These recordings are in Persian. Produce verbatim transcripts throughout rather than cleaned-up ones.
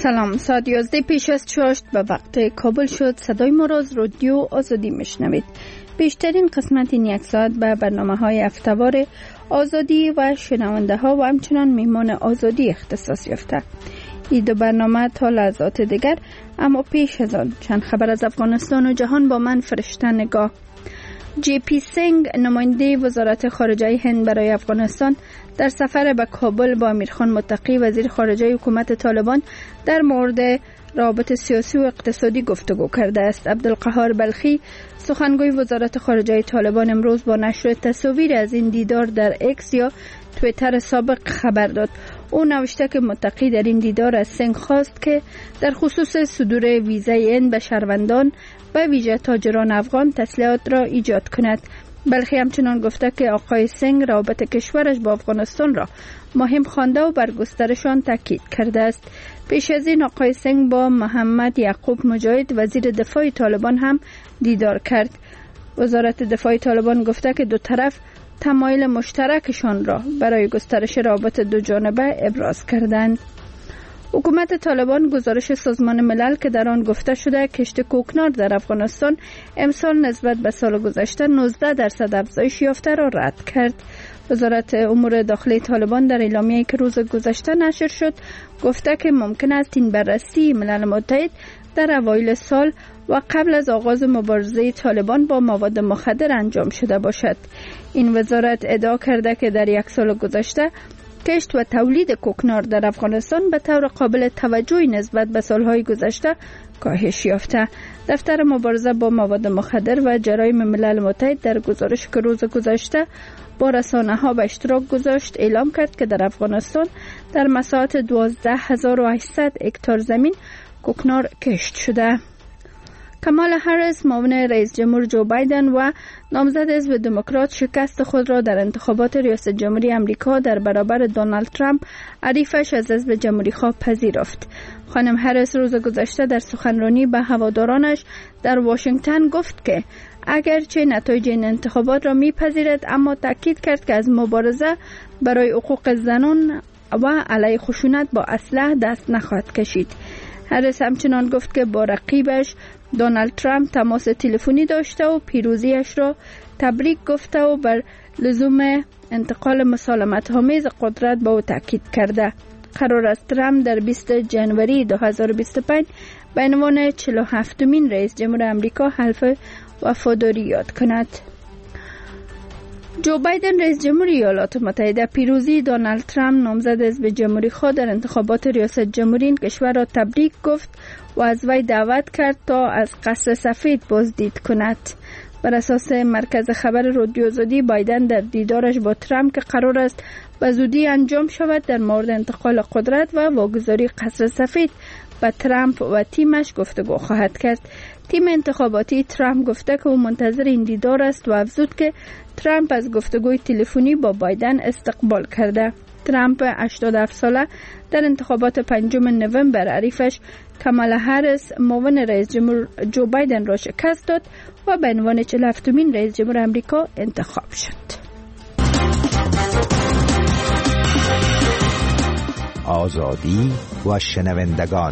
سلام، ساعت یازده پیش از چاشت به وقت کابل شد. صدای ما را از رادیو آزادی میشنوید. بیشترین قسمت این یک ساعت به برنامه های هفته‌وار آزادی و شنونده ها و همچنان میهمان آزادی اختصاص یافته. این دو برنامه تا لحظات دیگر، اما پیش از آن چند خبر از افغانستان و جهان با من فرشته نگاه. جی پی سینگ، نماینده وزارت خارجه هند برای افغانستان، در سفر به کابل با امیرخان متقی وزیر خارجه حکومت طالبان در مورد روابط سیاسی و اقتصادی گفتگو کرده است. عبدالقهار بلخی، سخنگوی وزارت خارجه طالبان، امروز با نشر تصاویر از این دیدار در اکس یا توییتر سابق خبر داد. او نوشته که متقی در این دیدار از سینگ خواست که در خصوص صدور ویزای هند به شهروندان به ویژه تاجران افغان تسلیحات را ایجاد کند. بلخی همچنان گفته که آقای سینگ روابط کشورش با افغانستان را مهم خوانده و بر گسترش آن تاکید کرده است. پیش از این آقای سینگ با محمد یعقوب مجاهد وزیر دفاع طالبان هم دیدار کرد. وزارت دفاع طالبان گفته که دو طرف تمایل مشترکشان را برای گسترش روابط دو جانبه ابراز کردند. حکومت طالبان گزارش سازمان ملل که در آن گفته شده کشت کوکنار در افغانستان امسال نسبت به سال گذشته نوزده درصد افزایش یافته را رد کرد. وزارت امور داخلی طالبان در اعلامیه‌ای که روز گذشته نشر شد گفته که ممکن است این بررسی ملل متحد در اوایل سال و قبل از آغاز مبارزه طالبان با مواد مخدر انجام شده باشد. این وزارت ادعا کرده که در یک سال گذشته کشت و تولید کوکنار در افغانستان به طور قابل توجهی نسبت به سالهای گذشته کاهش یافته. دفتر مبارزه با مواد مخدر و جرایم ملل متحد در گزارش که روز گذشته با رسانه‌ها به اشتراک گذاشت اعلام کرد که در افغانستان در مساحت دوازده هزار و هشتصد هکتار زمین کوکنار کشت شده. کمالا هریس، معاون رئیس جمهور جو بایدن و نامزد حزب دموکرات، شکست خود را در انتخابات ریاست جمهوری آمریکا در برابر دونالد ترامپ حریفش از حزب جمهوری خواه پذیرفت. خانم هریس روز گذشته در سخنرانی به هوادارانش در واشنگتن گفت که اگرچه نتایج این انتخابات را میپذیرد، اما تاکید کرد که از مبارزه برای حقوق زنان و علیه خشونت با اسلحه دست نخواهد کشید. هریس همچنان گفت که با رقیبش دونالد ترامپ تماس تلفنی داشته و پیروزیش را تبریک گفته و بر لزوم انتقال مسالمت‌آمیز قدرت به او تاکید کرده. قرار است ترامپ در بیست ژانویه دو هزار و بیست و پنج به عنوان چهل و هفتمین رئیس جمهور آمریکا حلف وفاداری یاد کند. جو بایدن، رئیس جمهور ایالات متحده، پیروزی دونالد ترامپ نامزد حزب جمهوری خواه در انتخابات ریاست جمهوری این کشور را تبریک گفت و از وی دعوت کرد تا از قصر سفید بازدید کند. بر اساس مرکز خبر رادیو آزادی، بایدن در دیدارش با ترامپ که قرار است به زودی انجام شود در مورد انتقال قدرت و واگذاری قصر سفید با ترامپ و تیمش گفتگو خواهد کرد. تیم انتخاباتی ترامپ گفته که او منتظر این دیدار است و افزود که ترامپ از گفتگوی تلفنی با بایدن استقبال کرده. ترامپ هشتاد و هفت ساله در انتخابات پنجم نوامبر حریفش کمالا هریس، معاون رئیس جمهور جو بایدن را شکست داد و به عنوان چهل و هفتمین رئیس جمهور آمریکا انتخاب شد. آزادی و شنوندگان.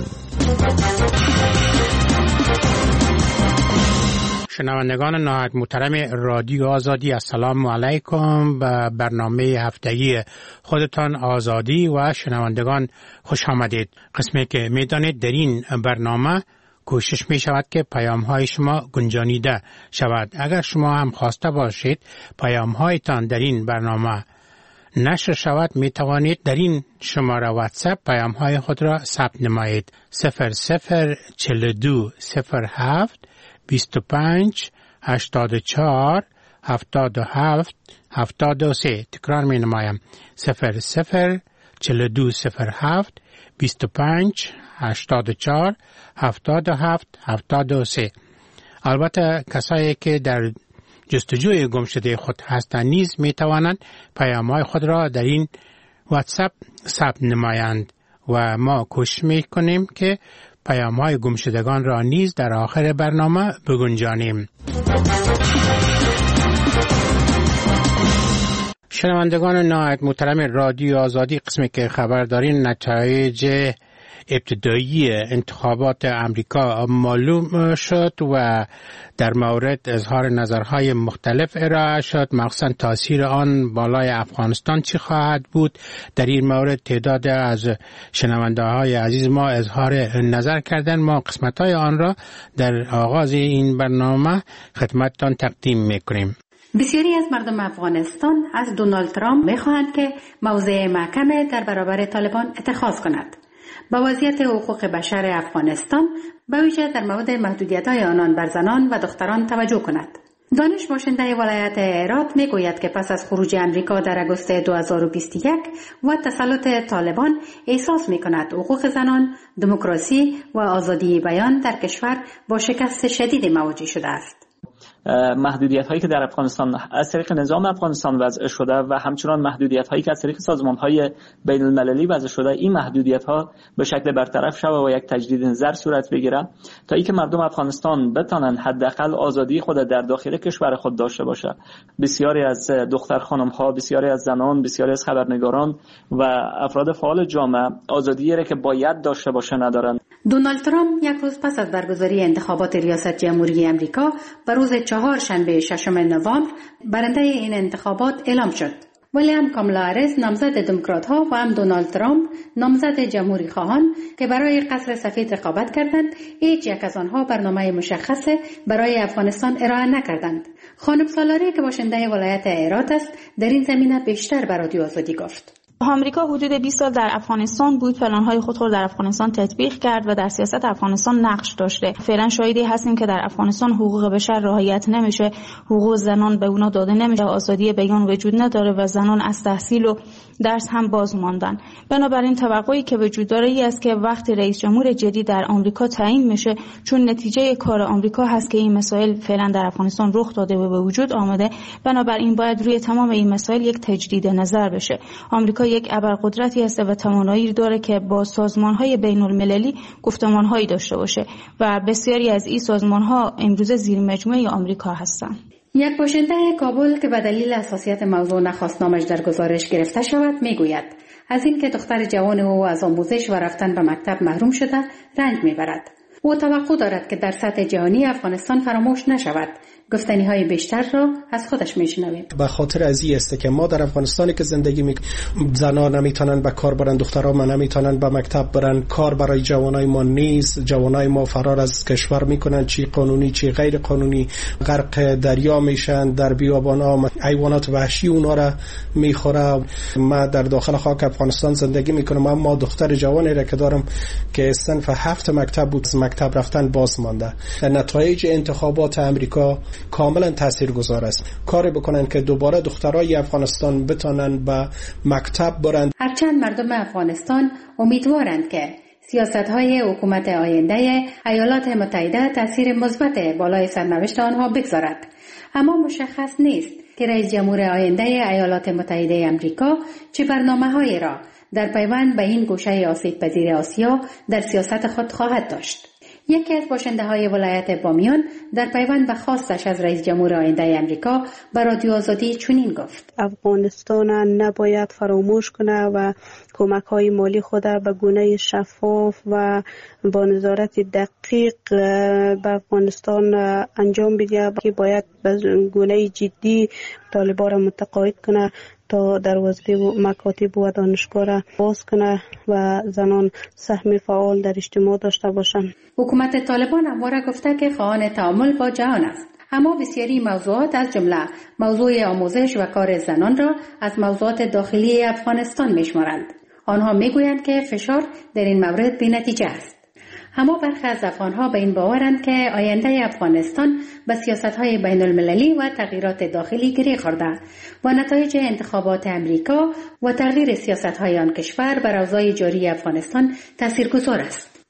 شنوندگان نهایت محترم رادیو آزادی، السلام علیکم. به برنامه هفتگی خودتان آزادی و شنوندگان خوش آمدید. قسمی که میدانید در این برنامه کوشش می شود که پیام های شما گنجانیده شود. اگر شما هم خواسته باشید پیام هایتان در این برنامه نشر شود، می توانید در این شماره واتساپ پیام های خود را ثبت نمایید. صفر صفر چهل و دو صفر هفت بیست و پنج هشتاد و چهار هفتاد و هفت هفتاد و سه. تکرار می نمایم. صفر صفر چهل و دو صفر هفت بیست و پنج هشتاد و چهار هفتاد و هفت هفتاد و سه. البته کسایی که در جستجوی گمشده خود هستند نیز می توانند پیام‌های خود را در این واتساپ ثبت نمایند و ما کوشش می کنیم که پیام‌های گمشدگان را نیز در آخر برنامه بگنجانیم. شنوندگان نهایت محترم رادیو آزادی، قسمی که خبر دارین نتایج ابتدایی انتخابات امریکا معلوم شد و در مورد اظهار نظرهای مختلف ارائه شد. مخصوصا تاثیر آن بالای افغانستان چی خواهد بود؟ در این مورد تعداد از شنونده های عزیز ما اظهار نظر کردن. ما قسمت های آن را در آغاز این برنامه خدمتتان تقدیم میکنیم. بسیاری از مردم افغانستان از دونالد ترامپ میخواهند که موضع محکم در برابر طالبان اتخاذ کند. با وضعیت حقوق بشر افغانستان به ویژه در مورد محدودیت‌های آنان بر زنان و دختران توجه کند. دانش باشنده ولایت هرات میگوید که پس از خروج امریکا در آگوست دو هزار و بیست و یک و تسلط طالبان احساس می‌کند حقوق زنان، دموکراسی و آزادی بیان در کشور با شکست شدید مواجه شده است. محدودیت هایی که در افغانستان از طریق نظام افغانستان وضع شده و همچنان محدودیت هایی که از طریق سازمان های بین المللی وضع شده، این محدودیت ها به شکل برطرف شود و یک تجدید نظر صورت بگیرد تا اینکه مردم افغانستان بتوانند حداقل آزادی خود در داخل کشور خود داشته باشند. بسیاری از دختر خانم ها، بسیاری از زنان، بسیاری از خبرنگاران و افراد فعال جامعه آزادی را که باید داشته باشه ندارند. دونالد ترامپ یک روز پس از برگزاری انتخابات ریاست جمهوری امریکا به روز چهارشنبه ششم نوامبر برنده این انتخابات اعلام شد. ولی هم کامالا هریس نامزد دموکرات ها و هم دونالد ترامپ نامزد جمهوری خواهان که برای قصر سفید رقابت کردند، هیچ یک از آنها برنامه مشخص برای افغانستان ارائه نکردند. خانم سالاری که باشنده ولایت هرات است در این زمینه بیشتر به رادیو آزادی گفت. آمریکا حدود بیست سال در افغانستان بود، پلن‌های خود را در افغانستان تطبیق کرد و در سیاست افغانستان نقش داشته. فعلا شاهدی هستیم که در افغانستان حقوق بشر رعایت نمیشه، حقوق زنان به اونا داده نمیشه، آزادی بیان وجود نداره و زنان از تحصیل و درس هم باز ماندن. بنابراین توقعی که وجود داره ای است که وقتی رئیس جمهور جدید در آمریکا تعیین میشه، چون نتیجه کار آمریکا هست که این مسائل فعلا در افغانستان رخ داده و به وجود آمده، بنابراین باید روی تمام این مسائل یک تجدید نظر بشه. آمریکا یک ابرقدرتی است و توانایی داره که با سازمان‌های بین‌المللی گفتمان‌هایی داشته باشه و بسیاری از این سازمان‌ها امروزه زیر مجموعه آمریکا هستند. یک باشنده کابل که به دلیل حساسیت موضوع نخواست نامش در گزارش گرفته شود میگوید از این که دختر جوان او از آموزش و رفتن به مکتب محروم شده رنج میبرد. او توقع دارد که در سطح جهانی افغانستان فراموش نشود. گفتنی های بیشتر را از خودش میشنویم. به خاطر از این است که ما در افغانستانی که زندگی می زنان نمیتونن به کار برن، دخترها ما نمیتونن به مکتب برن، کار برای جوانای ما نیست، جوانای ما فرار از کشور میکنن، چی قانونی چی غیر قانونی، غرق دریا میشن، در بیابان‌ها حیوانات وحشی اونا را میخوره. ما در داخل خاک افغانستان زندگی میکنم، اما دختر جوانی را که دارم که صنف هفت مکتب بود، مکتب رفتن باز مانده. نتایج انتخابات امریکا کاملا تاثیرگذار است. کاری بکنن که دوباره دخترای افغانستان بتونن به مکتب برن. هرچند مردم افغانستان امیدوارند که سیاست‌های حکومت آینده ایالات متحده تاثیر مثبت بالای سرنوشت آنها بگذارد، اما مشخص نیست که رئیس جمهور آینده ایالات متحده آمریکا چه برنامه‌هایی را در پیوند به این گوشه آسیب‌پذیر آسیا در سیاست خود خواهد داشت. یکی از باشنده های ولایت بامیان در پیوند به خواستش از رئیس جمهور آینده امریکا به رادیو آزادی چنین گفت: افغانستان نباید فراموش کنه و کمک های مالی خود به گونه شفاف و با نظارت دقیق به افغانستان انجام بده، که باید به گونه جدی طالبان را متقاعد کنه تا دروازه و مکاتب و دانشگاه را باز کنه و زنان سهم فعال در اجتماع داشته باشند. حکومت طالبان همواره گفته که خواهان تعامل با جهان است، اما بسیاری موضوعات از جمله موضوع آموزش و کار زنان را از موضوعات داخلی افغانستان میشمارند. آنها میگویند که فشار در این مورد بی‌نتیجه است. اما برخی از افغانها به این باورند که آینده افغانستان به سیاست‌های بین‌المللی و تغییرات داخلی گره خورده و نتایج انتخابات امریکا و تغییر سیاست‌های آن کشور بر اوضاع جاری افغانستان تاثیرگذار است.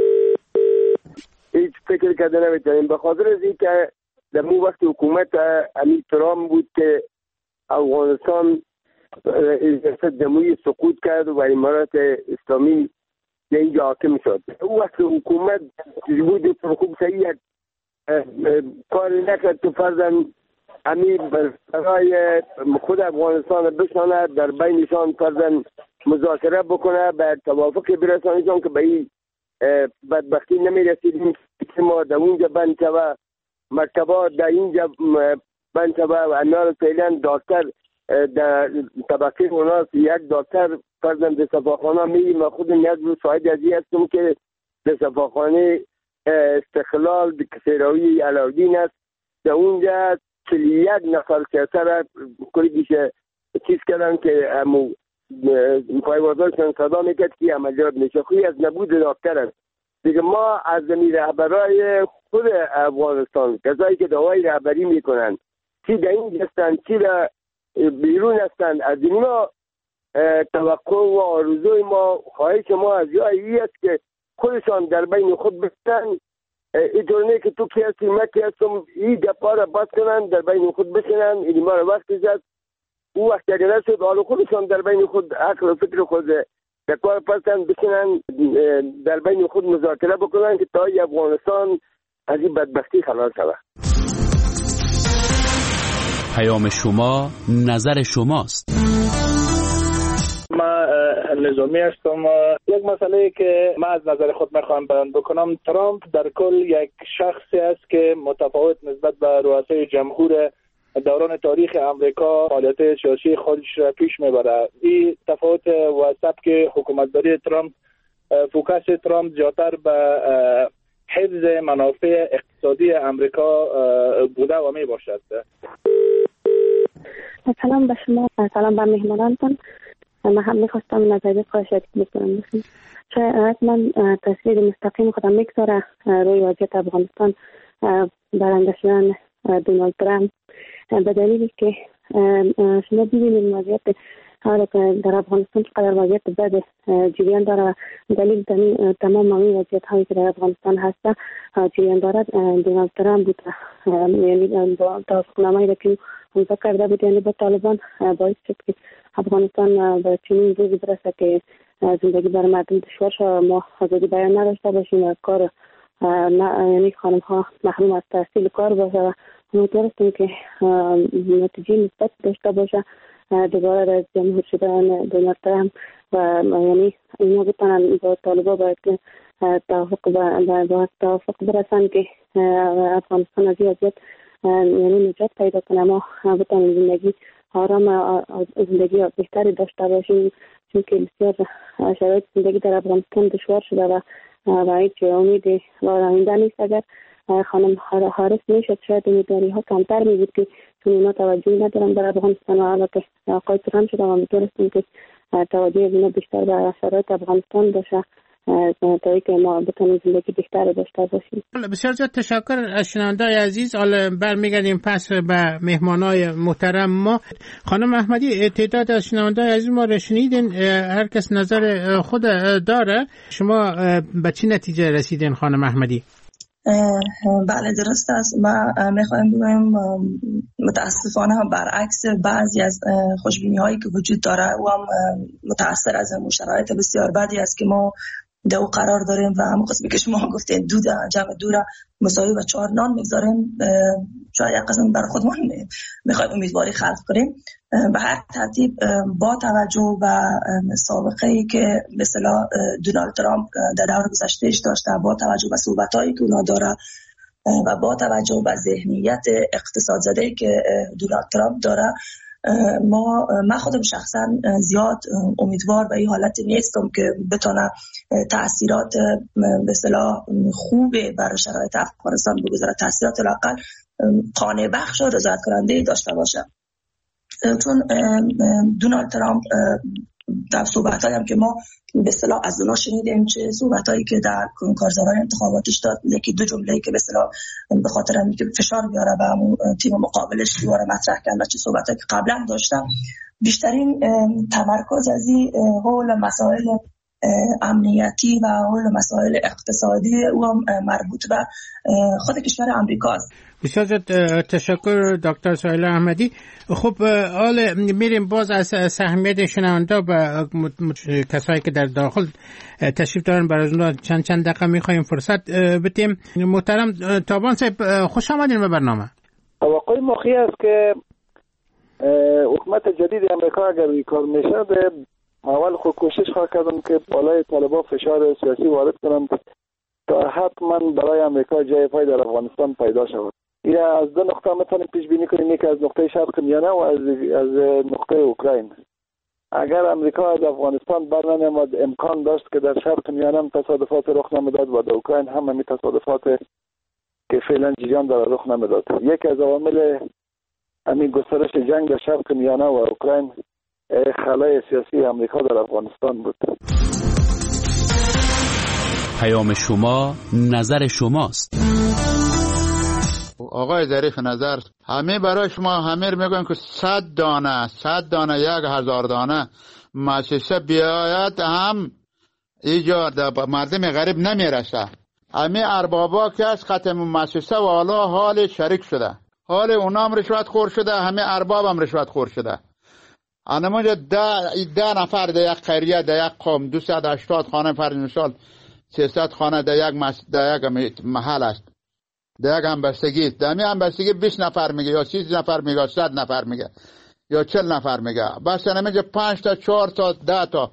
هیچ فکر کرده نمی‌تونیم، به خاطر از اینکه در اون وقت حکومت امیر ترامپ بود که افغانستان ریاست جمهوری سقوط کرد و امارات اسلامی اینجا حاکم شد. اون وقت حکومت بود خوب صحیح کاری نکرد که فرضاً امیر برای خود افغانستان بشانه، در بینشان فرضاً مذاکره بکنه، به توافق برسانشان که به این بدبختی نمی رسیدیم که ما در اونجا بند شوه، مکتبا در اینجا بند شوه و انا فعلا دکتر در طبقه اوناس یک دکتر فرزند در صفاخانه میریم و خود نیاز رو شاهد ازی هستم که در صفاخانه استقلال کسراوی علاودین است. در اونجا چلی یک نفر سیاسر کلی بیشه چیز کردن که همو پایوازاشون صدا میکرد که عملیات میشه. خوی از نبود دکتر است دیگه. ما از زمین رهبرای خود افغانستان کسایی که دعای رهبری میکنن چی در این هستن چی در بیرون هستن، از اینا توقع و آرزوی ما خواهش ما از جایی است که خودشان در بین خود بستن. اینطور نه که تو کی هستی من کی هستم، این گپا را باز کنن در بین خود بشنن. این ما را وقت زد او وقت اگر نشد حالا خودشان در بین خود عقل و فکر خود در کار پستن بشنن، در بین خود مذاکره بکنن که تا افغانستان از این بدبختی خلاص شود. پیام شما نظر شماست. ما نظامی هستم. یک مسئله که من از نظر خود میخوام بیان بکنم، ترامپ در کل یک شخصی است که متفاوت نسبت به رؤسای جمهور دوران تاریخ امریکا فعالیت سیاسی خودش را پیش میبره. این تفاوت و سبک حکومتداری ترامپ، فوکس ترامپ زیادتر به حفظ منافع اقتصادی امریکا بوده و می باشد. سلام به شما، سلام به مهمانانتان. من هم میخواستم نظری خواهش بکنم. شاید من تصویر مستقیم خودم میگذاره روی وضعیت افغانستان برنده شدن دونالد ترامپ، به دلیلی که شما ببینید وضعیت حالا که در افغانستان چقدر وضعیت بد جریان داره. دلیل تمام این وضعیت هایی که در افغانستان هست جریان داره دونالد ترامپ بود. یعنی توافقنامه‌ای را که امضا کرده بود یعنی با طالبان باعث شد که افغانستان به چنین روزی برسه که زندگی برای مردم دشوار شد، ما آزادی بیان نداشته باشیم، کار یعنی خانم ها محروم از تحصیل کار باشه و امیدوارستیم که نتیجه مثبت داشته باشه دوباره از جمهور شدن دونالد ترامپ و یعنی اینا بتونن با طالبا باید که توافق با توافق برسن که افغانستان از این وضعیت یعنی نجات پیدا کنه، ما بتونیم زندگی آرام زندگی بهتری داشته باشیم، چون که بسیار شرایط زندگی در افغانستان دشوار شده و و هیچ امید و آینده نیست. اگر خانم حارس میشد شاید امیدواری ها کمتر می بود که چون اینا توجهی ندارن در افغانستان و حالا که آقای ترامپ شده و میتونستیم که توجه اینا بیشتر به شرایط افغانستان باشه تا که ما بتونیم زندگی بهتر داشته باشیم. بسیار زیاد تشکر از شنونده‌های عزیز. حالا برمیگردیم پس به مهمانای محترم ما. خانم احمدی، تعداد از شنونده‌های عزیز ما رو شنیدین، هر کس نظر خود داره. شما به چه نتیجه رسیدین خانم احمدی؟ بله درست است. ما میخوایم بگویم متاسفانه برعکس بعضی از خوشبینی هایی که وجود داره و هم متاثر از همون شرایط بسیار بدی است که ما در او قرار داریم و همون قسمی که شما گفتین دو جمع دو را مساوی و چهار نان میگذاریم. شاید یک قسم برای خودمان میخوایم امیدواری خلق کنیم. به هر ترتیب با توجه به سابقه ای که به اصطلاح دونالد ترامپ در دور گذشتهش داشته، با توجه به صحبتایی که اونا داره و با توجه به ذهنیت اقتصاد زده‌ای که دونالد ترامپ داره، ما من خودم شخصا زیاد امیدوار به این حالت نیستم که بتونه تأثیرات به اصطلاح خوب برای شرایط افغانستان بگذاره، تأثیرات لااقل قانع بخش و رضایت کننده داشته باشه. چون دونالد ترامپ در صحبتایی هم که ما به اصطلاح از اونا شنیدیم، چه صحبتایی که در کارزاران انتخاباتش داد، یکی دو جمله‌ای که به اصطلاح به خاطر اینکه فشار بیاره به همون تیم مقابلش دوباره مطرح کرد و چه صحبتایی که قبلا داشتم، بیشترین تمرکز از این حول مسائل امنیتی و حول مسائل اقتصادی و مربوط به خود کشور امریکا است. بسیار تشکر دکتر سهیلا احمدی. خب حالا میریم باز از سهمیت شنونده و کسایی که در داخل تشریف دارن برای اونها چند چند دقیقه میخوایم فرصت بدیم. محترم تابان صاحب، خوش آمدین به برنامه. توقع مخی است که حکومت جدید امریکا اگر این کار میشه اول خود کوشش خواهد کردم که بالای طالبان فشار سیاسی وارد کنند تا حتما برای امریکا جای پای در افغانستان پیدا شود. یا از دو نقطه میتونیم پیش بینی کنیم، یکی از نقطه شرق میانه و از از نقطه اوکراین. اگر امریکا از افغانستان برنمیامد امکان داشت که در شرق میانه هم تصادفات رخ نمیداد و در اوکراین هم همین تصادفات که فعلا جریان داره رخ نمیداد. یکی از عوامل همین گسترش جنگ در شرق میانه و اوکراین خلای سیاسی امریکا در افغانستان بود. پیام شما نظر شماست. آقای ظریف نظر، همه برای شما همه میگن که صد دانه صد دانه یک هزار دانه مؤسسه بیاید هم ایجاد مردم غریب نمیرسه. همه اربابا که از ختم مؤسسه و حالا حال شریک شده، حال اونام رشوت خور شده، همه ارباب هم رشوت خور شده. اما ده ده نفر در یک قریه در یک قوم دویست و هشتاد خانه فرض مثال سیصد خانه در یک مس... در یک محل است، در یک همبستگی، در می همبستگی بیست نفر میگه یا سی نفر میگه یا صد نفر میگه یا چهل نفر میگه. بس نمیگه پنج تا چهار تا ده تا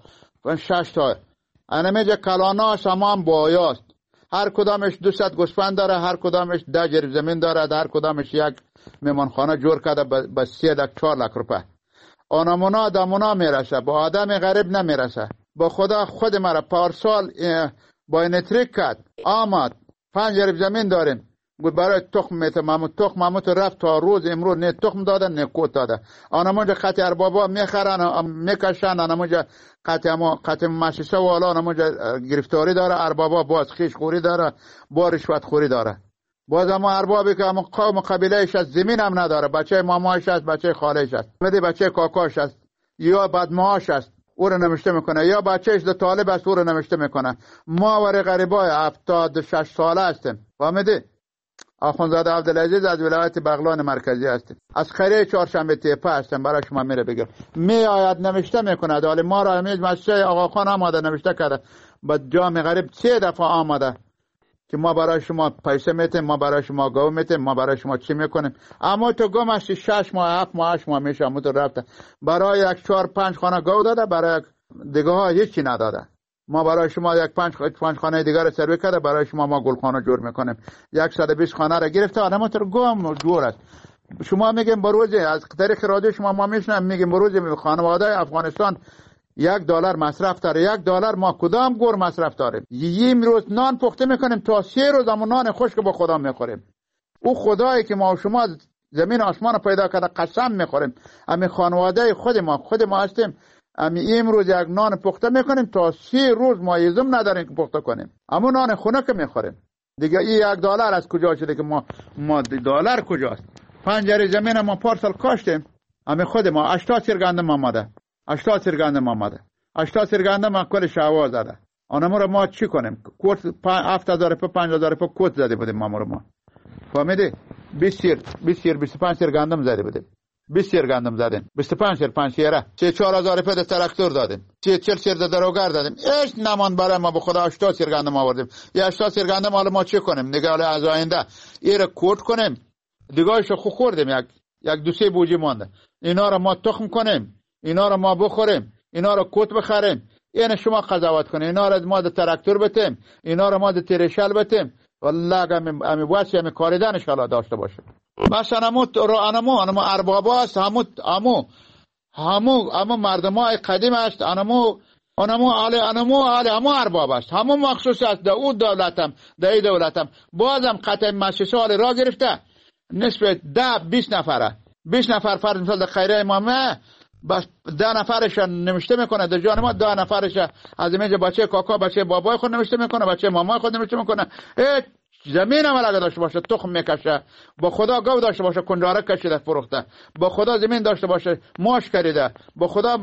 شش تا نمیگه کلانا سامان بایاست. هر کدامش دویست گوسفند داره، هر کدامش ده جریب زمین داره، هر کدامش یک میمانخانه جور کرده به سه تا چهار لک روپه. آنمونا دمونا میرسه، با آدم غریب نمیرسه. با خدا خود مرا پارسال با اینتریک کرد آمد پنج جریب زمین داریم گفت برای تخم میته ماموت تخم ماموت رفت تا روز امروز نه تخم داده نه کوت داده. آنمونجا قط اربابا میخرن میکشن، آنمونجا قط ما قط مؤسسه و حالا آنمونجا گرفتاری داره، اربابا باز خیش خوری داره، با رشوت خوری داره. باز اما اربابی که اما قوم قبیلهش از زمین هم نداره، بچه مامایش است، بچه خالهش است، میده بچه کاکاش است یا بدماش است او رو نمشته میکنه، یا بچهش ده طالب است او رو نمشته میکنه. ما ور غریبای هفتاد و شش ساله هستیم. فهمیدی؟ آخوندزاده عبدالعزیز از ولایت بغلان مرکزی هستیم، از قریه چهارشنبه تیپه هستیم. برای شما میره بگم می آید نمشته میکنه. حالا ما را امید مسجد آقا خان آماده نمشته کرده با جام غریب سه دفعه آماده که ما برای شما پیسه میتیم، ما برای شما گو میتیم، ما برای شما چی میکنیم. اما تو گم هستی شش ماه هفت ماه هشت ماه میشه اما تو رفته برای یک چهار پنج خانه گو داده، برای دیگه ها هیچی نداده. ما برای شما یک پنج پنج خانه دیگر رو سروی کرده، برای شما ما گلخانه جور میکنیم. صد و بیست خانه رو گرفته اما تو گم جور است. شما میگیم بروز از طریق رادیو شما ما میشنم میگیم بروز خانواده افغانستان یک دلار مصرف داره، یک دلار ما کدام گور مصرف داریم؟ یه روز نان پخته میکنیم تا سه روز همون نان خشک با خدا میخوریم. او خدایی که ما و شما زمین آسمان پیدا کرده قسم میخوریم. همین خانواده خود ما خود ما هستیم. همین امروز یک نان پخته میکنیم تا سه روز ما یزم نداریم که پخته کنیم. اما نان خونه که میخوریم. دیگه این یک دلار از کجا شده که ما ما دلار کجاست؟ پنجره زمین ما پارسال کاشتیم. همین خود ما هشتاد سیر گندم آمده. هشتاد سیر گندم آمده. هشتاد سیر گندم ما کل شوا زده. آنمو رو ما چی کنیم؟ کوت هفت هزار په پنج هزار په کوت زده بودیم ما رو ما. فهمیدی؟ بیست سیر بیست سیر بیست و پنج سیر گندم زده بودیم. بیست سیر گندم زدیم. بیست و پنج سیر پنج سیره. چه چهار هزار په تراکتور دادیم. چه چهل سیر دروگر دادیم. هیچ نمان برای ما به خدا هشتاد سیر گندم آوردیم. یا هشتاد سیر گندم حالا ما چی کنیم؟ دیگه حالا از آینده ایره کوت کنیم. دیگه‌شو خو خوردیم یک یک دو سه بوجی مونده. اینا رو ما تخم کنیم. اینا رو ما بخوریم، اینا رو کوت بخریم. یعنی شما قضاوت کنید اینا رو ما در تراکتور بتیم، اینا رو ما در تیرشل بتیم. والله امی امی واسی امی کاریدنش حالا داشته باشه. مثلا همو رو انمو انمو اربابا است، همو همو همو همو مردمای قدیم است، انمو انمو علی انمو علی همو ارباب است، همو مخصوص است در اون دولتم در این دولتم. بازم قطع مؤسسه حال را گرفته نسبت ده بیست نفره بیست نفر فرض مثال در خیره امامه بس ده نفرش نوشته میکنه در جان ما، ده نفرش از اینجا بچه کاکا بچه بابای خود نوشته میکنه، بچه مامای خود نوشته میکنه. هیچ زمین هم اگه داشته باشه تخم میکشه، با خدا گاو داشته باشه کنجاره کشیده فروخته، با خدا زمین داشته باشه ماش کریده، با خدا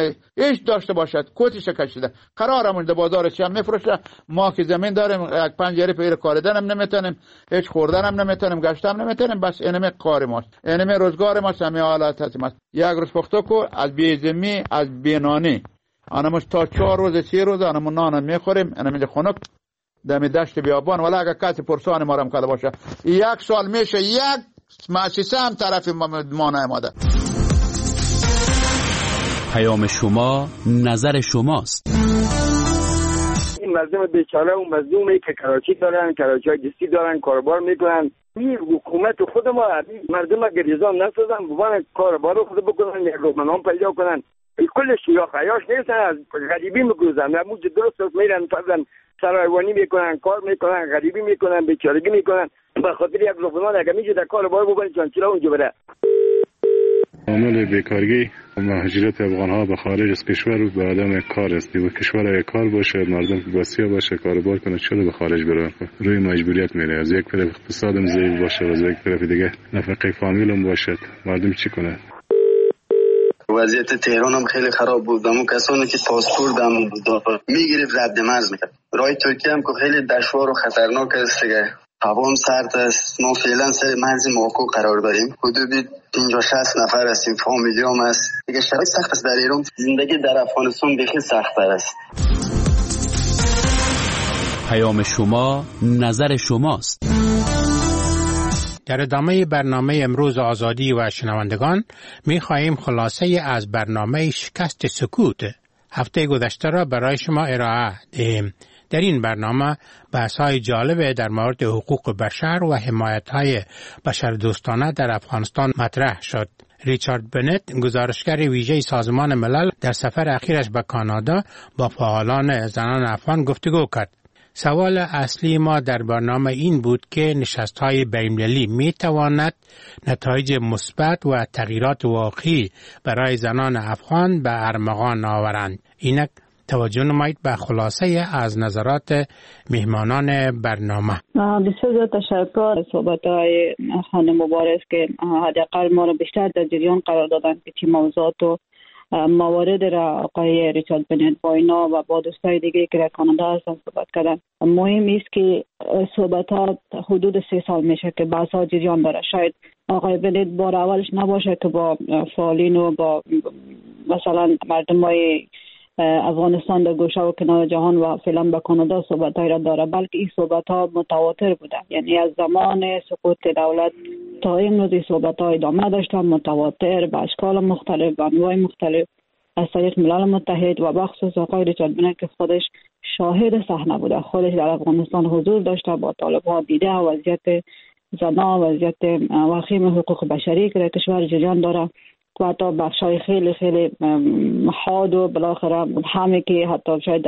هیچ داشته باشه کوتیش کشیده قرارمون در بازار چی هم میفروشه. ما که زمین داریم یک پنجره پیر کاردن هم نمیتونیم، هیچ خوردن هم نمیتونیم، گشت هم نمیتونیم. بس اینمه کار ماست، اینمه روزگار ماست، همه حالت هست. یک روز پخته کو از بیزمی از بینانی آنموش تا چهار روز سه روز آنمون نان میخوریم. اینمه خنک دمی دشت بیابان ولی اگه کسی پرسان ما رم کرده باشه یک سال میشه یک مؤسسه هم طرف ما نایماده. پیام شما نظر شماست. این مردم بیچاره و مظلومی که کراچی دارن، کراچی های دستی دارن، کاربار میکنن، این حکومت خود ما مردم اگر گریزان نسازن ببانن کاربار خود بکنن، یک روزنامه پیدا کنن، کلش یا خیاش نیستن، از غریبی میگذرن، موج درست میرن، فضلا سرایوانی میکنن، کار میکنن، غریبی میکنن، بیچارگی میکنن، به خاطر یک روزنامه اگر میشه در کاربار بکنن چون چرا اونجا بره. عامل بیکارگی و مهاجرت افغان‌ها به خارج از کشور و به عدم کار است. و کشور یک کار باشه، مردم بسیار باشه، کاربار کنه، چرا به خارج بره؟ روی مجبوریت میره. از یک طرف اقتصادم ضعیف باشه و از یک طرف دیگه نفقه فامیلم باشه، مردم چی کنه؟ وضعیت تهران هم خیلی خراب بود. اما کسانی که پاسپورت هم میگرفت رد مرز میکرد. راه ترکیه هم که خیلی دشوار و خطرناک است دیگه. هوا هم سرد است. ما فعلا سر مرز موقوف قرار داریم. حدود پنجاه شصت نفر هستیم، فامیلی هم است دیگه. شرایط سخت است در ایران. زندگی در افغانستان بخیر سخت‌تر است. پیام شما نظر شماست. در ادامه برنامه امروز آزادی و شنوندگان می خواهیم خلاصه از برنامه شکست سکوت هفته گذشته را برای شما ارائه دهیم. در این برنامه بحث‌های جالب در مورد حقوق بشر و حمایت‌های بشردوستانه در افغانستان مطرح شد. ریچارد بنت، گزارشگر ویژه سازمان ملل، در سفر اخیرش به کانادا با فعالان زنان افغان گفتگو کرد. سوال اصلی ما در برنامه این بود که نشست‌های بین‌المللی می‌تواند نتایج مثبت و تغییرات واقعی برای زنان افغان به ارمغان آورند. اینک توجه نمایید به خلاصه از نظرات مهمانان برنامه. بسیار زیاد تشکر. صحبت‌های خانم مبارز که حداقل ما را بیشتر در جریان قرار دادن که چی موضوعات و موارد را آقای ریچارد بنت با اینا و با دوستای دیگه که در کانادا هستن صحبت کردن. مهم است که صحبتات حدود سه سال میشه که بحث‌ها جریان داره. شاید آقای بنت بار اولش نباشه که با فعالین و با مثلا مردمای افغانستان در گوشه و کنار جهان و فعلا به کانادا صحبت‌های را داره، بلکه این صحبت‌ها متواتر بوده. یعنی از زمان سقوط دولت تا امروز این صحبت‌ها ادامه داشتن، متواتر به اشکال مختلف، به انواع مختلف از طریق ملل متحد و بخصوص آقای ریچارد بنت که خودش شاهد صحنه بوده، خودش در افغانستان حضور داشته، با طالب‌ها دیده وضعیت زنان، وضعیت وخیم حقوق بشری که در کشور جریان داره و حتی بخشای خیلی خیلی حاد و بالاخره همه که حتی شاید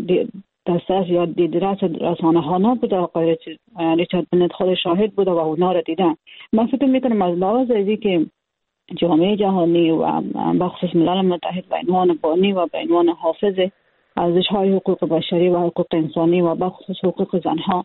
دسترس یا دیدرس رسانه ها نبوده. آقای ریچارد بنت خود شاهد بوده و اونا را دیدن. من فکر میکنم از لحاظ ازی که جامعه جهانی و بخصوص ملل متحد به عنوان بانی و به عنوان حافظ ارزش‌های حقوق بشری و حقوق انسانی و بخصوص حقوق زنها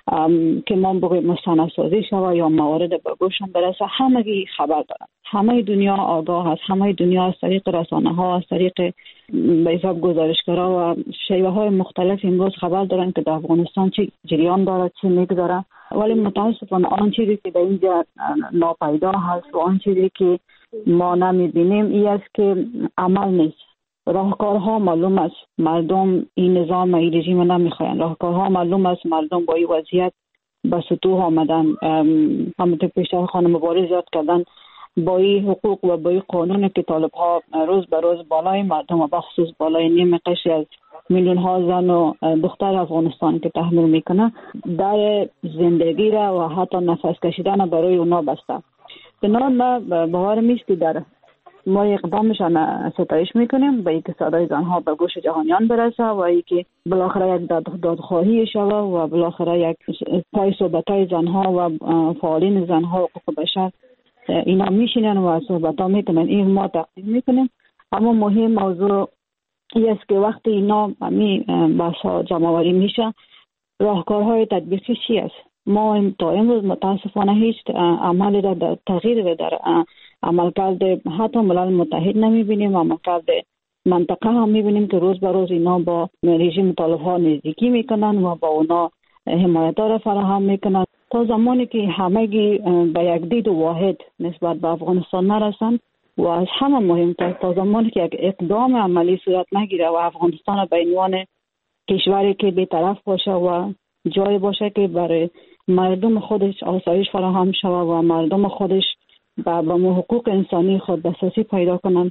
که ما بگویم مستندسازی شود یا موارد به گوشم برسه، همگی خبر دارن. همه دنیا آگاه هست، همه دنیا از طریق رسانه ها، از طریق به حساب گزارشگرها و شیوه های مختلف امروز خبر دارن که در افغانستان چی جریان داره، چی میگذره. ولی متاسفانه آن چیزی که در اینجا ناپیدا هست و آن چیزی که ما نمیبینیم این است که عمل نیست. راهکارها معلوم است، مردم این نظام این رژیم نمیخواین. راهکارها معلوم است، مردم با این وضعیت به سطوح آمدن. همونطور پیشتر خانم مبارز یاد کردن، با این حقوق و با این قانون که طالب ها روز به روز بالای مردم و بخصوص بالای نیم قشر از میلیون ها زن و دختر افغانستان که تحمل میکنه، در زندگی را و حتی نفس کشیدن برای اونا بسته. بنابراین ما باور نیست که در ما اقدامشان ستایش میکنیم به اینکه صدای زنها به گوش جهانیان برسه و اینکه بالاخره یک دادخواهی شود و بالاخره یک پای صحبتای زنها و فعالین زنها و حقوق بشر اینا میشینن و صحبت ها میکنن. این ما تقدیم میکنیم. اما مهم موضوع این است که وقتی اینا می بحث ها جمع آوری میشه، راهکارهای تطبیقی چی است؟ ما تا امروز متاسفانه هیچ عملی را در تغییر در عملکرد حتی ملل متحد نمیبینیم. عملکرد منطقه هم میبینیم که روز به روز اینا با رژیم طالب ها نزدیکی میکنن و با اونا حمایت را فراهم میکنن تا زمانی که همگی به یک دید واحد نسبت به افغانستان نرسن و از همه مهمتر تا زمانی که یک اقدام عملی صورت نگیره و افغانستان به عنوان کشوری که بی‌طرف باشه و جای باشه که برای مردم خودش آسایش فراهم شود و مردم خودش با حقوق انسانی خود دسترسی پیدا کنن،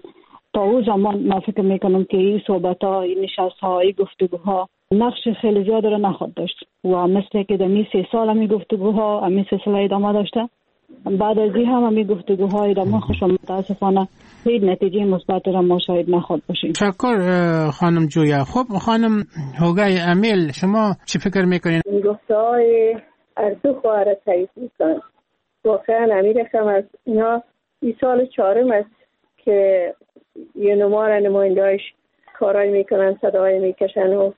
تا او زمان من فکر میکنم که این صحبت ها، این نشست ها، این گفتگوها نقش خیلی زیاد رو نخواد داشت و مثل که در این سه سال همی گفتگوها همی سلسله ادامه داشته. بعد از این هم همی گفتگوها ادامه خوش و متاسفانه هیچ نتیجه مثبت را ما شاید نخواد باشیم. تشکر خانم جویا. خب خانم هوگای امیل، شما چی فکر میکنین؟ این گفته های ارزو خواهر تایید میکنن. واقعا امیر هم از اینا این سال چهارم است که یه نمار نمایندهاش کارایی میکنن، صدای میکشن و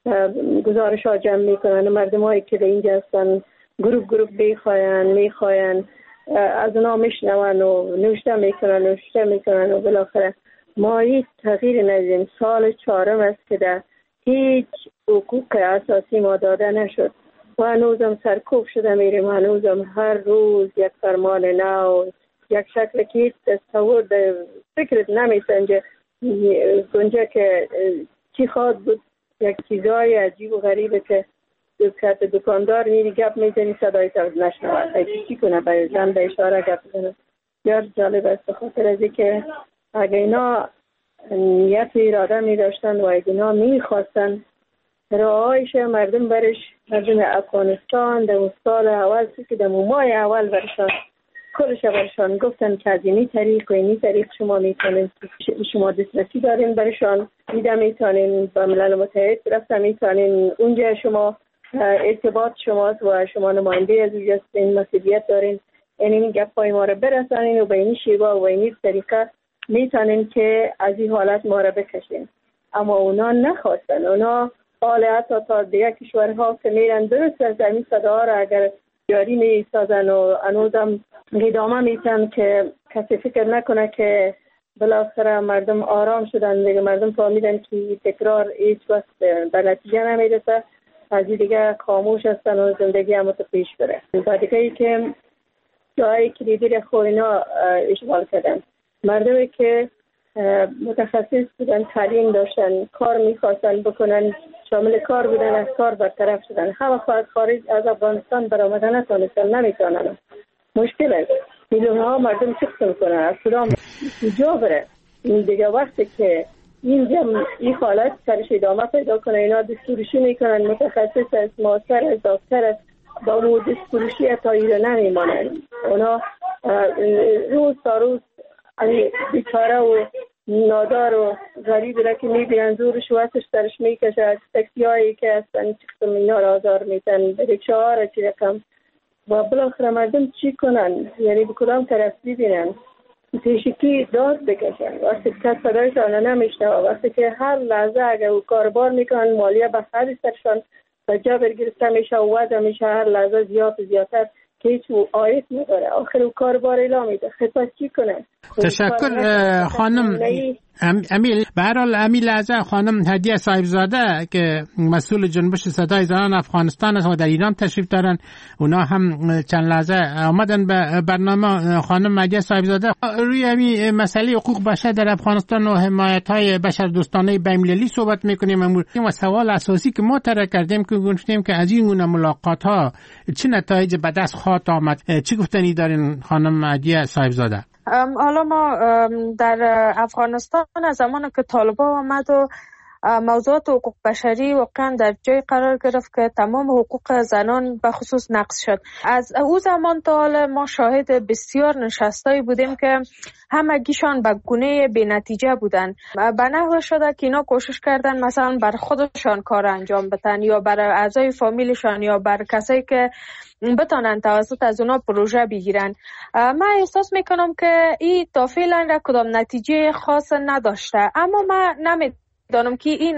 گزارش ها جمع میکنن و مردم هایی که به اینجا هستن گروپ گروپ بیخواین میخواین از اونا میشنون و نوشته میکنن نوشته میکنن و بالاخره ما هیچ تغییر ندیدیم. سال چهارم است که در هیچ حقوق اساسی ما داده نشد و هنوزم سرکوب شده میریم. هنوزم هر روز یک فرمان نو، یک شکل که هیچ تصور فکرت نمیسنجه گنجه که چی خواد بود. یک چیزای عجیب و غریبه که دکت دکاندار میری گپ میزنی صدای تو نشنوه، چی چی کنه به زن به اشاره گپ بزنه. بسیار جالب است بخاطر از اینکه اگه اینا نیت و اراده میداشتن و اگه اینا میخواستن راهایش مردم برش، مردم افغانستان در سال اول که در ماه اول برشان کلش برشان گفتن که از اینی طریق و اینی طریق شما میتونین، شما دسترسی دارین برشان، میده میتونین با ملل متحد رفتن میتونین اونجا شما ارتباط شماست و شما نماینده از اونجا این مسئولیت دارین، این گپای ما رو برسانین و به این شیوه و این طریقه میتونین که از این حالت ما رو بکشین. اما اونا نخواستن. اونا حال حتی تا دیگه کشورها که میرن درست از این صدا را اگر جاری میسازن و هنوزم ادامه میتن که کسی فکر نکنه که بالاخره مردم آرام شدن دیگه، مردم فهمیدن که تکرار هیچ وقت به نتیجه نمیرسه، از دیگه خاموش هستن و زندگی هم پیش بره. و دیگه ای که جایی کلیدی را خود اینا اشغال کردن، مردمی که متخصص بودن، تعلیم داشتن، کار میخواستن بکنن، شامل کار بودن، از کار برطرف شدن. همه خواهد خارج از افغانستان برآمدن نتونستن، نمیتونن. مشکل است. میلیون ها مردم چه قسم کنن، از کدام جا بره. این دیگه وقتی که این جمع این حالت سرش ادامه پیدا کنه، اینا دستورشی میکنن، متخصص از ماستر از دکتر از با مو دستورشی تا ایره نمیمانن. اونا روز تا روز بیچاره و نادار و غریب را که میبینن زورش و وقتش سرش میکشه، از تکسی هایی که هستن چی قسم اینا را آزار میتن، به ریکشه ها را چی رقم و بالاخره مردم چی کنن، یعنی به کدام طرف ببینن، پیشکی داد بکشن. وقتی که صدایشان نمیشنه، وقتی که هر لحظه اگر او کاربار میکنن مالیه به خرج سرشان و جا برگرفته میشه و وضع میشه هر لحظه زیاد زیادتر که هیچ آیت نداره. آخر او کاربار اعلام میده، خطا چی کنه؟ تشکر خانم امیل. به هر حال امیل لحظه خانم هدیه صاحبزاده که مسئول جنبش صدای زنان افغانستان است و در ایران تشریف دارن، اونا هم چند لحظه آمدن به برنامه. خانم هدیه صاحبزاده، روی همین مسئله حقوق بشر در افغانستان و حمایت های بشر دوستانه بین‌المللی صحبت میکنیم. امروز و سوال اساسی که ما طرح کردیم که گفتیم که از این گونه ملاقات ها چه نتایج به دست خواهد آمد، چی گفتنی دارین خانم هدیه صاحبزاده؟ حالا ما در افغانستان از زمان که طالبان آمد و موضوعات حقوق بشری واقعا در جای قرار گرفت که تمام حقوق زنان به خصوص نقض شد. از او زمان تا حال ما شاهد بسیار نشستایی بودیم که همگیشان به گونه بی نتیجه بودن. به نحو شده که اینا کوشش کردن مثلا بر خودشان کار انجام بدن یا بر اعضای فامیلشان یا بر کسایی که بتانن توسط از اونا پروژه بگیرن. من احساس میکنم که این تا فعلا را کدام نتیجه خاص نداشته، اما من نمیدانم که این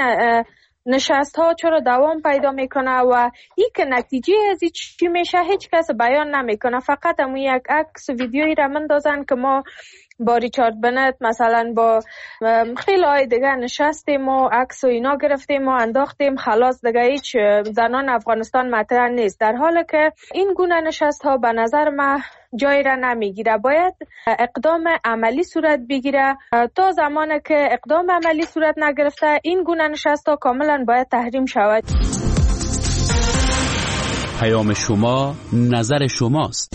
نشست ها چرا دوام پیدا میکنه و این که نتیجه از این چی میشه هیچ کس بیان نمیکنه. فقط همون یک عکس ویدیویی را مندازن که ما با ریچارد بنت مثلا با خیلی های دیگه نشستیم و عکس و اینا گرفتیم و انداختیم، خلاص دیگه هیچ زنان افغانستان مطرح نیست، در حالی که این گونه نشست ها به نظر من جایی را نمیگیره. باید اقدام عملی صورت بگیره. تا زمانی که اقدام عملی صورت نگرفته این گونه نشست ها کاملا باید تحریم شود. پیام شما نظر شماست.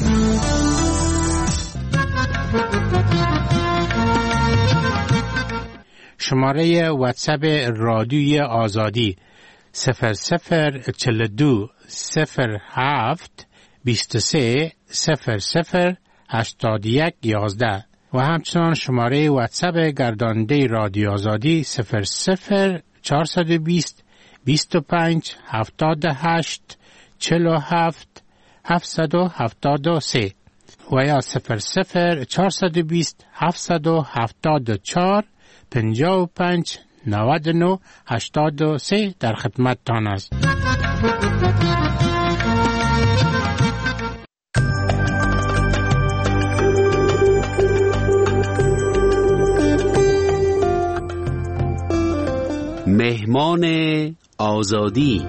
شماره واتساپ رادیوی آزادی صفر صفر چل دو صفر هفت بیست و سه صفر صفر هشتاد یک یازده و همچنان شماره واتساپ گرداننده رادیو آزادی صفر صفر چهارصد و بیست بیست و پنج هفتاد و هشت چهل و هفت هفتصد و هفتاد و سه و یا صفر صفر چهارصد و بیست هفتصد و هفتاد و چهار پنجاه و پنج نود و نه هشتاد و سه در خدمتتان است. مهمان آزادی.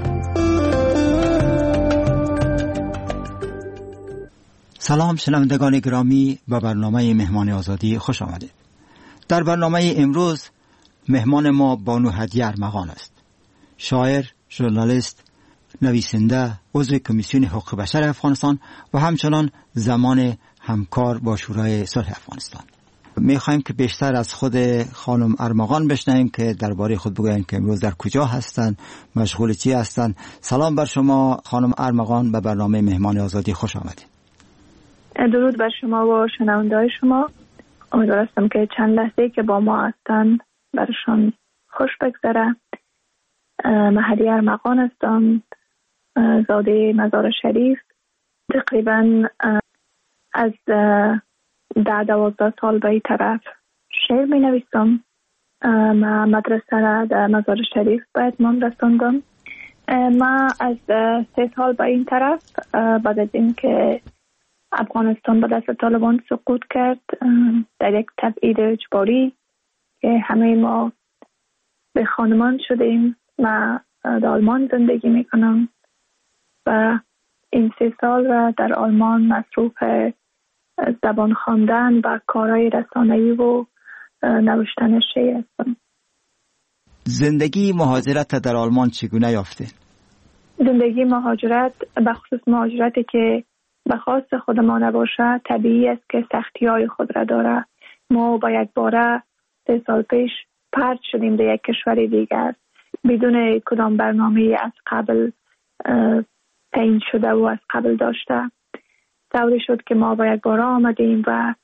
سلام شنوندگان گرامی، به برنامه مهمان آزادی خوش آمدید. در برنامه امروز مهمان ما بانو هدیه ارمغان است. شاعر، ژورنالیست، نویسنده، عضو کمیسیون حقوق بشر افغانستان و همچنان زمان همکار با شورای صلح افغانستان. میخوایم که بیشتر از خود خانم ارمغان بشنویم که درباره خود بگویند که امروز در کجا هستند، مشغول چی هستند. سلام بر شما خانم ارمغان، به برنامه مهمان آزادی خوش آمدید. درود بر شما و شنونده‌های شما. امیدوار هستم که چند لحظه که با ما هستند برشان خوش بگذره. من هدیه ارمغان هستم، زاده مزار شریف. تقریبا از ده دوازده سال به این طرف شعر می نویسم. من مدرسه را در مزار شریف به اتمام رساندم. من از سه سال به این طرف بعد از این که افغانستان به دست طالبان سقوط کرد در یک تبعید اجباری که همه ما به خانمان شدیم، من در آلمان زندگی می کنم و این سه سال را در آلمان مصروف زبان خواندن و کارهای رسانه‌ای و نوشتن شعر هستم. زندگی مهاجرت در آلمان چگونه یافته؟ زندگی مهاجرت، به خصوص مهاجرتی که به خواست خود ما نباشه، طبیعی است که سختی‌های خود را داره. ما با یک باره سه سال پیش پرت شدیم به یک کشور دیگر بدون کدام برنامه از قبل تعیین شده و از قبل داشته. طوری شد که ما با یک باره آمدیم و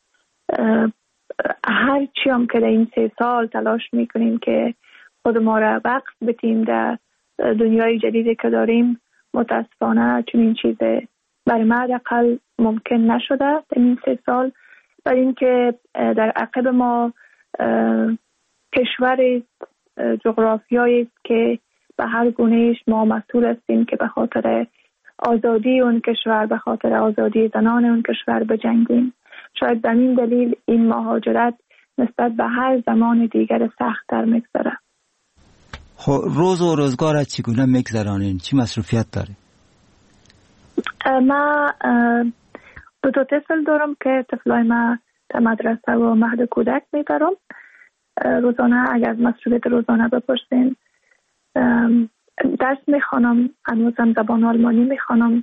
هر چی هم که در این سه سال تلاش میکنیم که خود ما را وقف بتیم در دنیای جدیدی که داریم، متاسفانه چنین چیزی برای ما حداقل ممکن نشده در این سه سال. برای اینکه در عقب ما کشوری جغرافیایی است که به هر گونهش ما مسئول هستیم که به خاطر آزادی اون کشور، به خاطر آزادی زنان اون کشور بجنگیم. شاید به این دلیل این مهاجرت نسبت به هر زمان دیگر سخت‌تر می‌گذره. خب روز و روزگار چگونه می‌گذرانین؟ چی مصروفیت داره؟ ما دو تا طفل دارم که طفلای ما در مدرسه و مهد کودک میبرم. روزانه اگر از مصروفیت روزانه بپرسین، درس میخوانم، هنوزم زبان آلمانی میخوانم،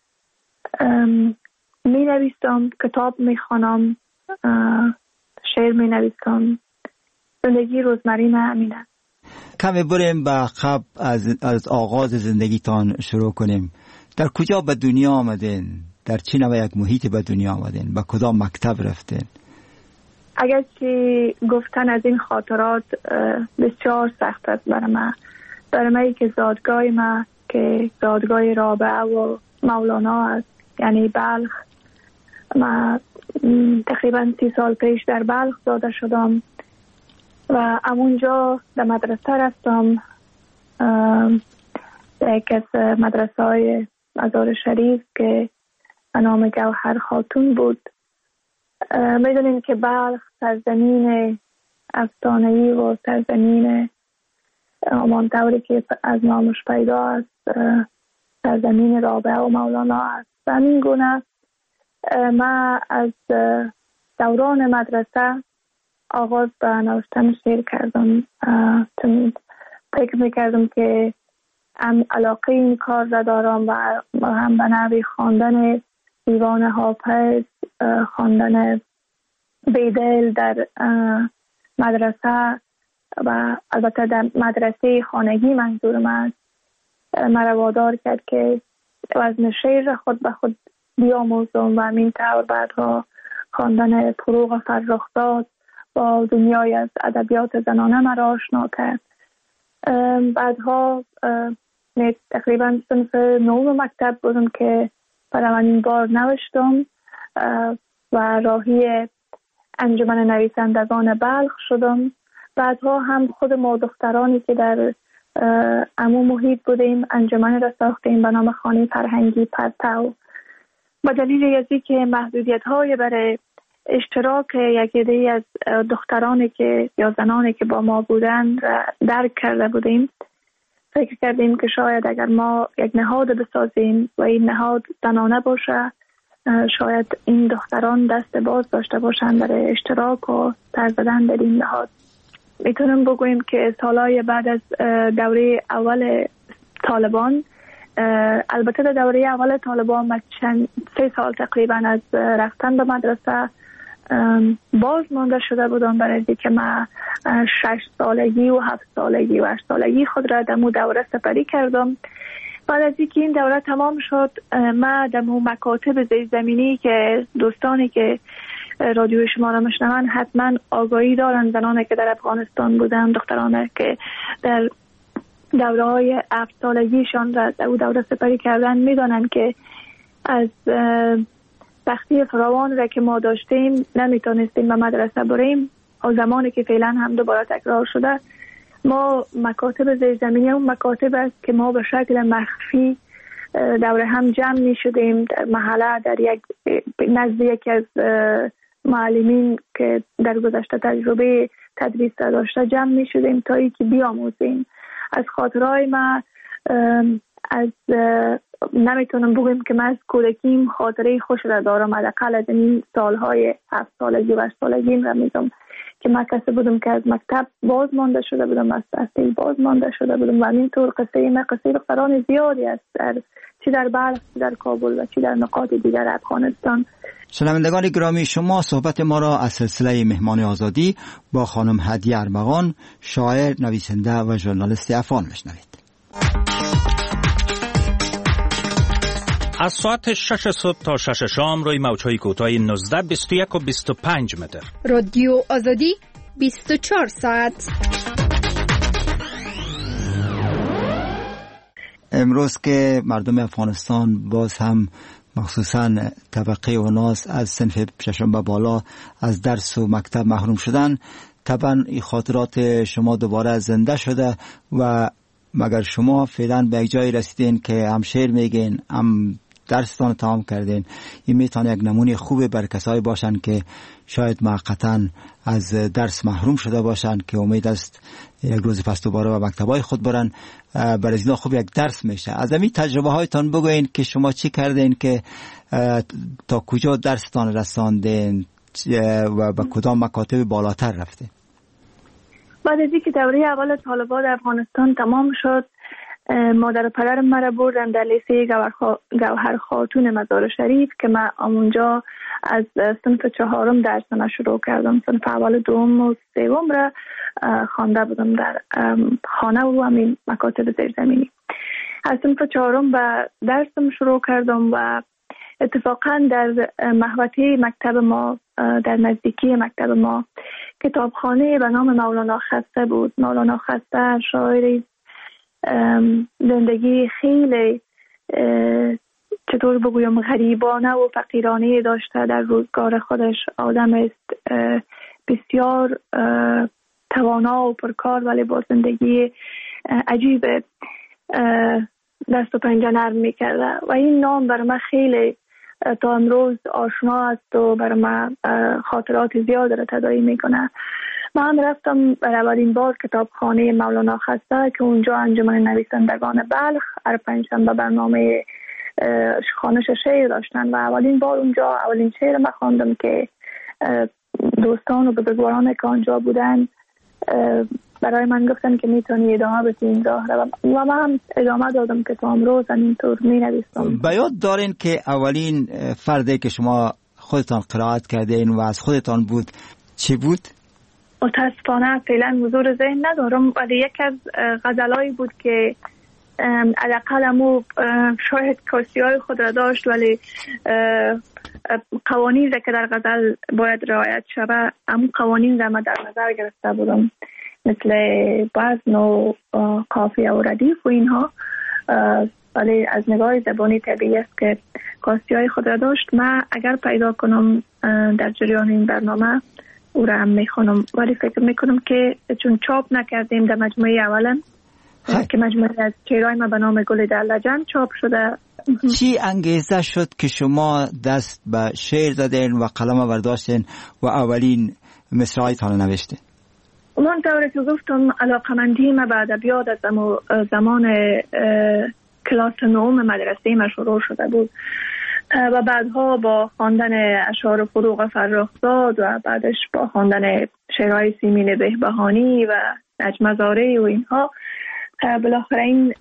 مینویسم، کتاب میخوانم، شعر مینویسم. زندگی روزمره من همینه. کمی بریم به عقب، از, از آغاز زندگیتان شروع کنیم. در کجا به دنیا آمدین؟ در چه نوع یک محیط به دنیا آمدین؟ به کدام مکتب رفتین؟ اگر چی گفتن از این خاطرات بسیار سخت است برای من. برای من که زادگاه ما که زادگاه رابعه و مولانا است، یعنی بلخ. من تقریبا سی سال پیش در بلخ زاده شدم و همونجا در مدرسه رفتم. در یک از مدرسه های مزار شریف که به نام گوهر خاتون بود. میدونیم که بلخ سرزمین افسانه‌ای و سرزمین همانطوری که از نامش پیدا است سرزمین رابعه و مولانا است. و همین گونه من از دوران مدرسه آغاز به نوشتن شعر کردم. فکر میکردم که هم علاقه این کار را دارم و هم به نوی خواندن دیوان حافظ، خواندن بیدل در مدرسه و البته در مدرسه خانگی منظورم است مرا وادار کرد که وزن شعر خود به خود بیاموزم و همین طور بعدها خواندن فروغ فرخزاد با دنیای از ادبیات زنانه مرا آشنا کرد. بعدها تقریبا صنف نهم مکتب بودم که برای اولین بار نوشتم و راهی انجمن نویسندگان بلخ شدم. بعدها هم خود ما دخترانی که در عموم محیط بودیم انجمن را ساختیم به نام خانه فرهنگی پرتو. با دلیل ازی که محدودیت های برای اشتراک یک عده از دخترانی که یا زنانی که با ما بودن را درک کرده بودیم، فکر کردیم که شاید اگر ما یک نهاد بسازیم و این نهاد زنانه باشه، شاید این دختران دست باز داشته باشند برای اشتراک و سر زدن در این نهاد. میتونم بگویم که سالهای بعد از دوره اول طالبان، البته در دوره اول طالبان من چند سه سال تقریبا از رفتن به مدرسه باز مانده شده بودم، برای اینکه من شش سالگی و هفت سالگی و هشت سالگی خود را در مو دوره سپری کردم. بعد از اینکه این دوره تمام شد، من در مو مکاتب زیرزمینی که دوستانی که رادیو شما را میشنون حتما آگاهی دارن، زنانی که در افغانستان بودن، دخترانی که در دوره های هفت سالگیشان را در او دوره سپری کردن میدانن که از سختی فراوان را که ما داشتیم نمیتونستیم به مدرسه بریم. و زمانی که فعلا هم دوباره تکرار شده، ما مکاتب زیرزمینی هم مکاتب است که ما به شکل مخفی دوره هم جمع می شدیم در محله، در یک نزد یکی از معلمین که در گذشته تجربه تدریس داشته جمع می شدیم تا اینکه بیاموزیم. از خاطرهای ما از نمیتونم بگویم که من از کودکیم خاطره خوش را دارم، حداقل از این سالهای هفت سالگی و هشت سالگی را میگم که من کسی بودم که از مکتب باز مانده شده بودم، از تحصیل باز مانده شده بودم و همینطور قصه من قصه دختران زیادی است، در چی در بلخ، چی در کابل و چی در نقاط دیگر افغانستان. شنوندگان گرامی، شما صحبت ما را از سلسله مهمان آزادی با خانم هدیه ارمغان، شاعر، نویسنده و ژورنالیست افغان میشنوید. از ساعت شش صبح تا شش شام روی موج‌های کوتاه نوزده، بیست و یک و بیست و پنج متر. رادیو آزادی بیست و چهار ساعت. امروز که مردم افغانستان باز هم مخصوصاً طبقه اوناس از صنف ششم به بالا از درس و مکتب محروم شدن، طبعا این خاطرات شما دوباره زنده شده و مگر شما فعلا به یک جایی رسیدین که هم شعر میگین، هم درستان تمام کردین، این میتونه یک نمونه خوبه بر کسایی باشن که شاید موقتاً از درس محروم شده باشن که امید است یک روز پس دوباره به مکتبای خود برن. برای اینا خوب یک درس میشه. از همین تجربه هایتان بگوین که شما چی کردین که تا کجا درستان رساندین و به کدام مکاتب بالاتر رفتین؟ بعد از اینکه دوره اول طالبان در افغانستان تمام شد، مادر و پدرم مرا بردن در لیسه گوهر خاتون مزار شریف که من اونجا از صنف چهارم درسم شروع کردم. صنف اول، دوم و سوم را خوانده بودم در خانه و همین مکاتب زیرزمینی. از صنف چهارم به درسم شروع کردم و اتفاقا در محوطه مکتب ما، در نزدیکی مکتب ما، کتابخانه به نام مولانا خسته بود. مولانا خسته شاعری زندگی خیلی چطور بگویم غریبانه و فقیرانه داشته در روزگار خودش. آدم است بسیار توانا و پرکار ولی با زندگی عجیب دست و پنجه نرم میکرده و این نام برای من خیلی تا امروز آشنا است و برای من خاطرات زیاد را تداعی میکنه. من رفتم برای اولین بار کتابخانه مولانا خسته که اونجا انجمن نویسندگان بلخ هر پنجشنبه برنامه خوانش شعر داشتن و اولین بار اونجا اولین شعر من خواندم که دوستان و بزرگواران که آنجا بودن برای من گفتن که میتونی ادامه بدی این راه رو و من هم ادامه دادم که تا امروز اینطور می نویسم. به یاد دارین که اولین فردی که شما خودتان قرائت کردین و از خودتان بود چی بود؟ متاسفانه فعلا حضور ذهن ندارم، ولی یک از غزلایی بود که حداقل امو شاید کاسیای خود را داشت، ولی قوانین را که در غزل باید رعایت شود امو قوانین را ما در نظر گرفته بودم، مثل وزن و قافیه و ردیف و اینها، ولی از نگاه زبانی طبیعی است که کاسیای خود را داشت. من اگر پیدا کنم در جریان این برنامه او را هم میخونم، ولی فکر میکنم که چون چاپ نکردیم در مجموعه اولم که مجموعه از شعرهای ما به نام گل در لجن چاپ شده. چی انگیزه شد که شما دست به شعر زدین و قلم برداشتین و اولین مصرعیتان نوشتین؟ من طوری که گفتم علاقمندی ما به ادبیات از زمان کلاس نهم مدرسه ما شروع شده بود و بعدها با خواندن اشعار فروغ فرخزاد و بعدش با خواندن شعرهای سیمین بهبهانی و نجم زاره و اینها بالاخره این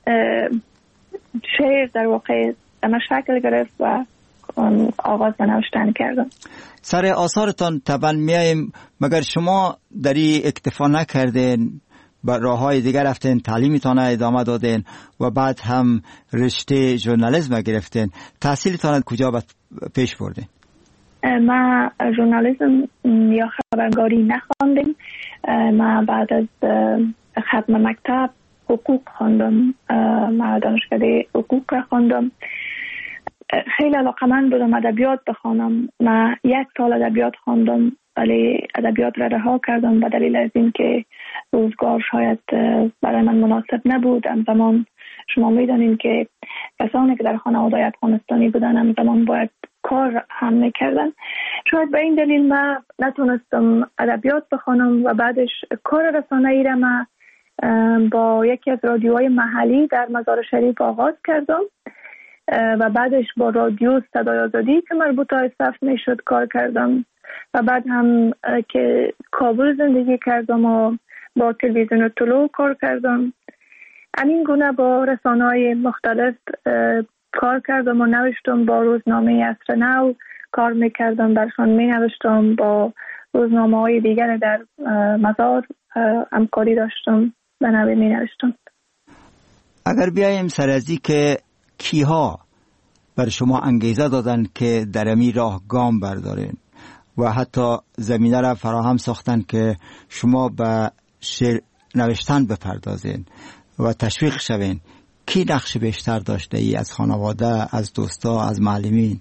شعر در واقع اما شکل گرفت و آغاز به نوشتن کردم. سر آثارتان طبعا میایم، مگر شما در این اکتفا نکردین، با راه های دیگر رفتین، تعلیمتان ادامه دادین و بعد هم رشته ژورنالیسم گرفتین. تحصیلتان کجا پیش بردین؟ ما ژورنالیسم یا خبرنگاری نخواندم. ما بعد از ختم مکتب حقوق خواندم. ما دانشکده حقوق را خواندم. خیلی علاقمند بودم ادبیات بخوانم. ما یک سال ادبیات خواندم ولی ادبیات را رها کردم به دلیل از این که روزگار شاید برای من مناسب نبود. همزمان شما میدانید که کسانی که در خانواده افغانستانی بودن همزمان باید کار هم میکردن. شاید به این دلیل من نتونستم ادبیات بخوانم و بعدش کار رسانه‌ای را من با یکی از رادیوهای محلی در مزار شریف آغاز کردم و بعدش با رادیو صدای آزادی که مربوط به صف میشد کار کردم و بعد هم که کابل زندگی کردم و با تلویزیون طلوع کار کردم. همین گونه با رسانه‌های مختلف کار کردم و نوشتم. با روزنامه عصر نو کار میکردم، برشان می نوشتم. با روزنامه های دیگر در مزار همکاری داشتم، به نوی می نوشتم. اگر بیایم سر از این که کیها بر شما انگیزه دادن که در امی راه گام بردارین و حتی زمینه را فراهم ساختن که شما به شعر نوشتن بپردازین و تشویق شوین، کی نقش بیشتر داشته ای؟ از خانواده، از دوستا، از معلمین؟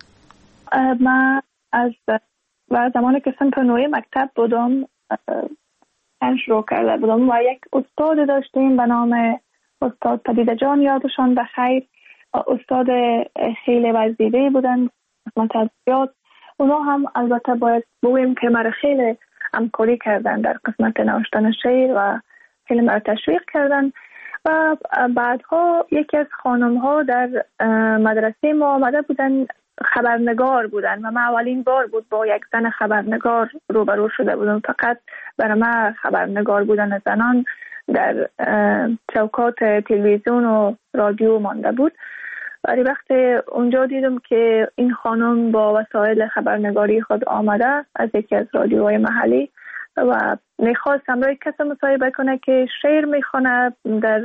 من از و زمانی که صنف نوع مکتب بودم شروع کرده بودم و یک استاد داشتیم به نام استاد پدیده جان، یادشان بخیر. استاد خیلی وزیده بودن قسمت ادبیات. اونا هم البته باید بگویم که مرا خیلی همکاری کردن در قسمت نوشتن شعر و خیلی مرا تشویق کردن. و بعدها یکی از خانم ها در مدرسه ما آمده بودن، خبرنگار بودن و من اولین بار بود با یک زن خبرنگار روبرو شده بودم. فقط برای من خبرنگار بودن زنان در چوکات تلویزیون و رادیو مانده بود. ولی وقتی اونجا دیدم که این خانم با وسایل خبرنگاری خود آمده از یکی از رادیوهای محلی و میخواست همراه کسی مصاحبه کنه که شعر میخونه، در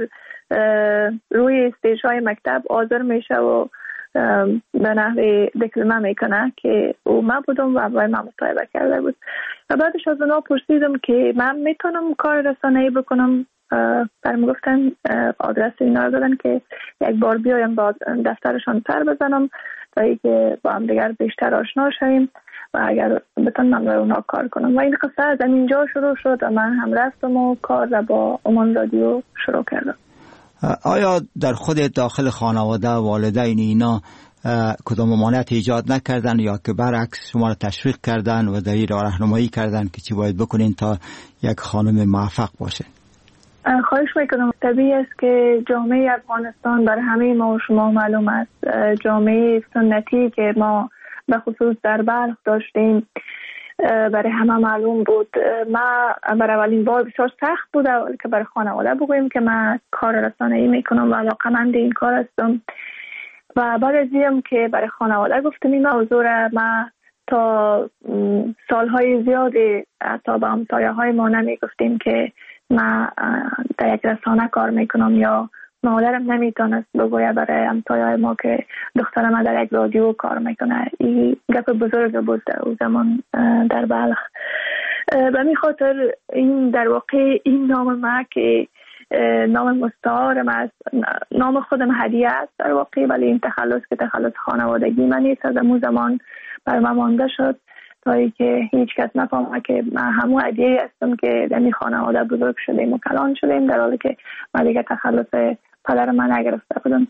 روی استیج های مکتب حاضر میشه و به نحوی دکلمه میکنه که او من بودم و باید من مصاحبه کرده بود. و بعدش از اونا پرسیدم که من میتونم کار رسانه‌ای بکنم. برام گفتن آدرس اینا رو دادن که یک بار بیایم با دفترشان سر بزنم تا اینکه با هم دیگر بیشتر آشنا شویم و اگر بتونم من برای اونا کار کنم. و این قصه از اینجا شروع شد و من هم رفتم و کار را با عمان رادیو شروع کردم. آیا در خود داخل خانواده والدین اینا کدام ممانعت ایجاد نکردن یا که برعکس شما را تشویق کردن و در این راه راهنمایی کردن که چی باید بکنین تا یک خانم موفق باشه؟ خواهش میکنم. طبیعی است که جامعه افغانستان بر همه ما و شما معلوم است، جامعه سنتی که ما به خصوص در بلخ داشتیم برای همه معلوم بود. ما برای اولین بار بسیار سخت بود که برای خانواده بگوییم که من کار رسانه‌ای میکنم و علاقه‌مند این کار هستم. و بعد از اینم که برای خانواده گفتم این موضوع را، من تا سالهای زیادی تا به همسایه های ما نمی گفتیم که من در یک رسانه کار میکنم، یا مادرم نمیتونست بگویه برای همسایه ما که دخترم در یک رادیو کار میکنه. این گپ بزرگ بود در زمان در بلخ. به می خاطر این در واقع این نام ما که نام مستعارم است، نام خودم هدیه است در واقع، ولی این تخلص که تخلص خانوادگی من نیست، از اون زمان بر من مانده شد تا اینکه هیچ کس نفهمه که من همون هدیه هستم که در این خانواده بزرگ شدیم و کلان شدیم، در حالی که من دیگه تخلص پدر من نگرفته بودم.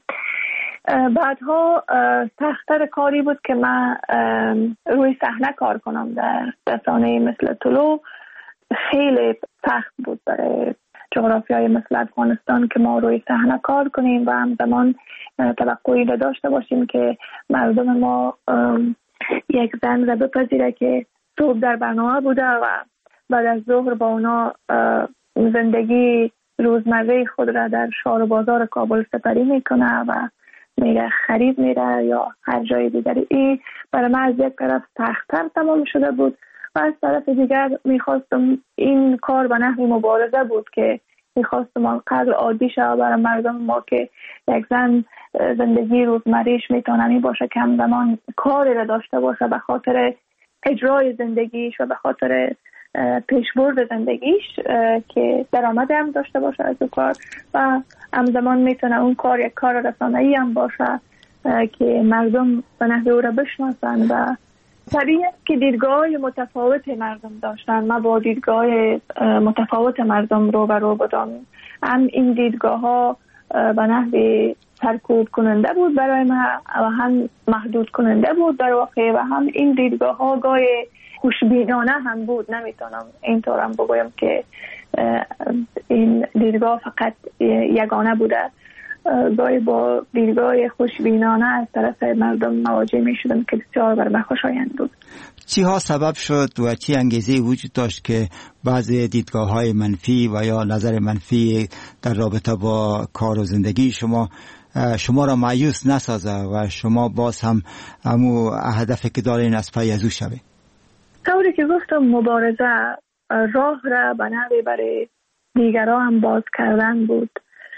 بعدها سخت‌تر کاری بود که من روی صحنه کار کنم در رسانه مثل طلوع. خیلی سخت بود برای جغرافیای مثل افغانستان که ما روی صحنه کار کنیم و همزمان توقعی داشته باشیم که مردم ما یک زن را بپذیره که صبح در برنامه بوده و بعد از ظهر با اونا زندگی روزمره خود را در شهر و بازار کابل سپری میکنه و میره خرید میره یا هر جای دیگری. این برای من از یک طرف سخت‌تر تمام شده بود و از طرف دیگر میخواستم این کار به نحو مبارزه بود که میخواستم آنقدر عادی شد برای مردم ما که یک زن زندگی روزمریش میتونه باشه که همزمان کاری را داشته باشه به خاطر اجرای زندگیش و به خاطر پیشبرد زندگیش که درآمد هم داشته باشه از اون کار و همزمان میتونه اون کار یک کار رسانه‌ای هم باشه که مردم به نحو او را بشناسن. و طبیعی است که دیدگاه متفاوت مردم داشتن. من با دیدگاه متفاوت مردم رو برو بودم. هم این دیدگاه ها به نحو سرکوب کننده بود برای من و هم محدود کننده بود در واقع، و هم این دیدگاه ها گاه خوشبینانه هم بود. نمیتونم اینطور هم بگویم که این دیدگاه فقط یگانه بوده. گاهی با دیدگاه خوشبینانه از طرف مردم مواجه می شدم که بسیار بر من خوشایند بود. چی ها سبب شد و چی انگیزه وجود داشت که بعضی دیدگاه های منفی و یا نظر منفی در رابطه با کار و زندگی شما شما را مایوس نسازه و شما باز هم همو هدفی که دارین از پی ازو شوه؟ طوری که گفتم مبارزه راه را به نحوی برای دیگران هم باز کردن بود.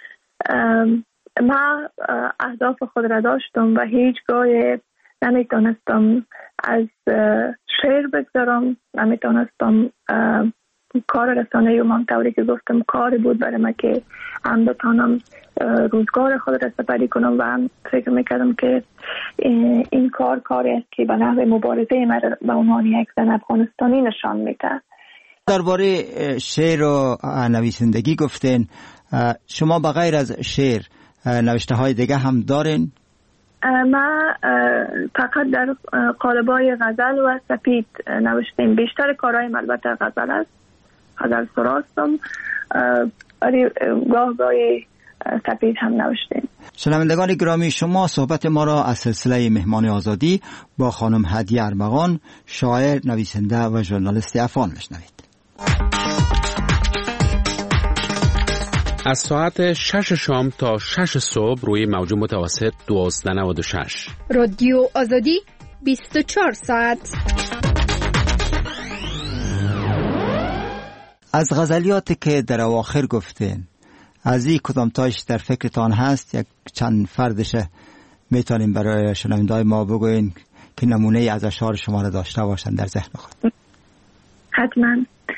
من اهداف خود را داشتم و هیچگاه نمیتونستم از شعر بگذارم، نمیتونستم کار رسانه‌ای من طوری که گفتم کاری بود برای من که هم بتانم روزگار خود را سپری کنم و هم فکر میکردم که این کار کاری است که به نحو مبارزه من به عنوان یک زن افغانستانی نشان میده. درباره شعر و نویسندگی گفتین، شما بغیر از شعر نوشته های دیگه هم دارین؟ من فقط در قالب‌های غزل و سپید نوشتیم. بیشتر کارهایم البته غزل است، غزل سراستم، ولی گاه گاهی سپید هم نوشتیم. شنوندگان گرامی، شما صحبت ما را از سلسله مهمان آزادی با خانم هدیه ارمغان، شاعر، نویسنده و ژورنالیست افغان میشنوید. از ساعت شش شام تا شش صبح روی موج متوسط دوازده نود و شش. رادیو آزادی بیست و چهار ساعت. از غزلیاتی که در اواخر گفتین، از این کدام تاش در فکرتان هست؟ یک چند فردش میتونیم برای شنونده‌های ما بگوین که نمونه از اشعار شما را داشته باشن در ذهن خود. حتما.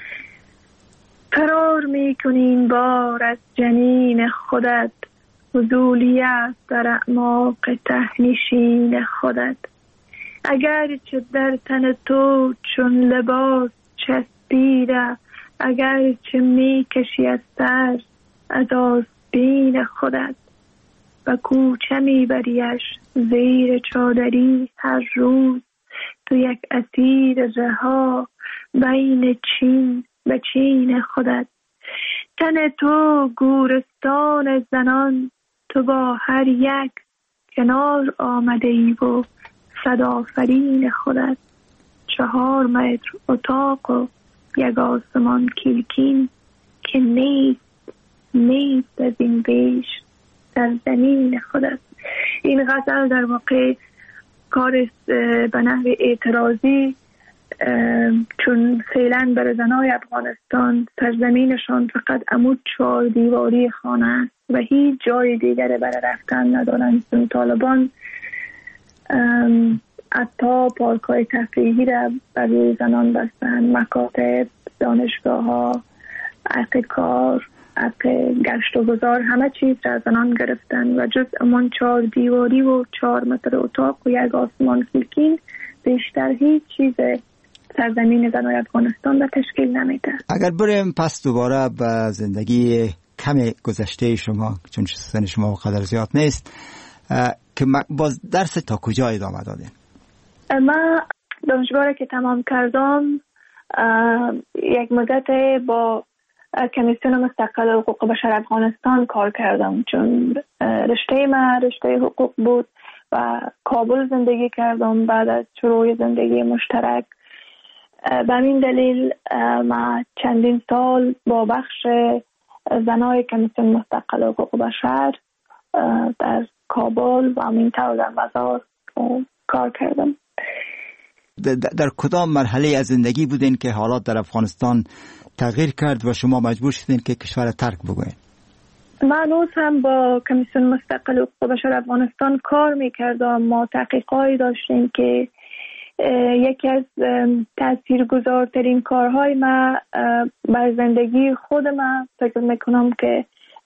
فرار میکنین بار از جنین خودت، حضولیت در اعماق تهنشین خودت. اگر چه در تن تو چون لباس چسبیده، اگر چه میکشی از سر از آستین خودت. و کوچه میبریش زیر چادری هر روز، تو یک اسیر رها بین چین به چین خودت. تن تو گورستان زنان، تو با هر یک کنار آمده ای و صد آفرین خودت. چهار متر اتاق و یک آسمان کلکین، که نیست نیست از این بیش در زمین خودت. این غزل در واقع کار به نحو اعتراضی، چون فعلا برای زنای افغانستان سرزمینشان فقط عمود چهار دیواری خانه است و هیچ جای دیگره برای رفتن ندارند. چون طالبان حتی پارک‌های تفریحی را برای زنان بستن، مکاتب، دانشگاه ها، حق کار، حق گشت و گذار، همه چیز را زنان گرفتن و جز امان چهار دیواری و چهار متر اتاق و یک آسمان سیکین بیشتر هیچ چیز سرزمین زنای افغانستان را تشکیل نمیده. اگر بریم پس دوباره به زندگی کم گذشته شما، چون سن شما قدر زیاد نیست، که باز درس تا کجا ادامه دادین؟ من دانشگاه که تمام کردم یک مدت با کمیسیون مستقل حقوق بشر افغانستان کار کردم، چون رشته من رشته حقوق بود و کابل زندگی کردم بعد از شروع زندگی مشترک. به این دلیل ما چندین سال با بخش زنای کمیسیون مستقل حقوق بشر در کابل و همین طور در مزار کار کردم. در کدام مرحله از زندگی بودین که حالات در افغانستان تغییر کرد و شما مجبور شدین که کشور ترک بگوین؟ من هنوز هم با کمیسیون مستقل حقوق بشر افغانستان کار میکردم. ما تحقیقاتی داشتیم که یکی از تاثیرگذارترین کارهای ما بر زندگی خود من فکر میکنم که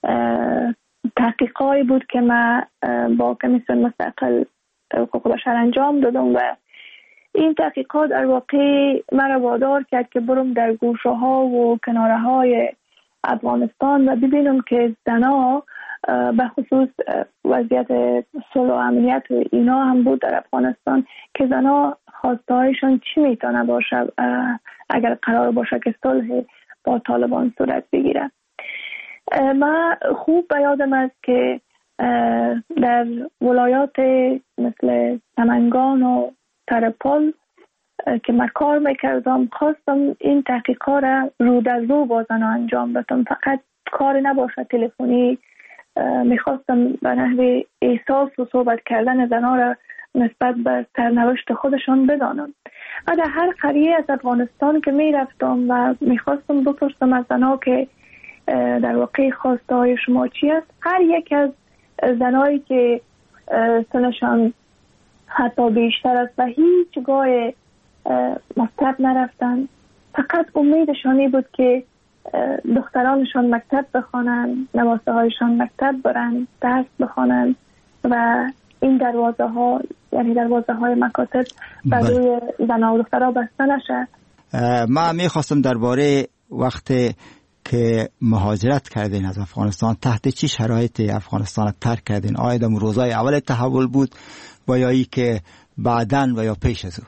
تحقیقاتی بود که من با کمیسیون مستقل حقوق بشر انجام دادم و این تحقیقات در واقع مرا وادار کرد که برم در گوشه ها و کناره های افغانستان و ببینم که زنها به خصوص وضعیت صلح و امنیت و اینا هم بود در افغانستان که زنها خواسته هایشان چی میتونه باشه اگر قرار باشه که صلح با طالبان صورت بگیره. من خوب به یادم است که در ولایات مثل سمنگان و ترپل که من کار میکردم خواستم این تحقیقات را رو در رو با زنها انجام بدم، فقط کار نباشه تلفنی. میخواستم به نحو احساس و صحبت کردن زنها را نسبت به سرنوشت خودشان بدانم. من در هر قریه از افغانستان که میرفتم و میخواستم بپرسم از زنها که در واقع خواسته های شما چی است، هر یک از زنهایی که سنشان حتی بیشتر است و هیچگاه مکتب نرفتن، فقط امیدشانی بود که دخترانشان مکتب بخوانند، نواسه هایشان مکتب برن، درس بخوانند و این دروازه ها یعنی دروازه های مکاتب برای زنها و دخترها بسته نشه. من میخواستم درباره وقت که مهاجرت کردین از افغانستان تحت چی شرایطی افغانستان ترک کردین؟ آیا در روزهای اول تحول بود و یا ای که بعداً و یا پیش از او؟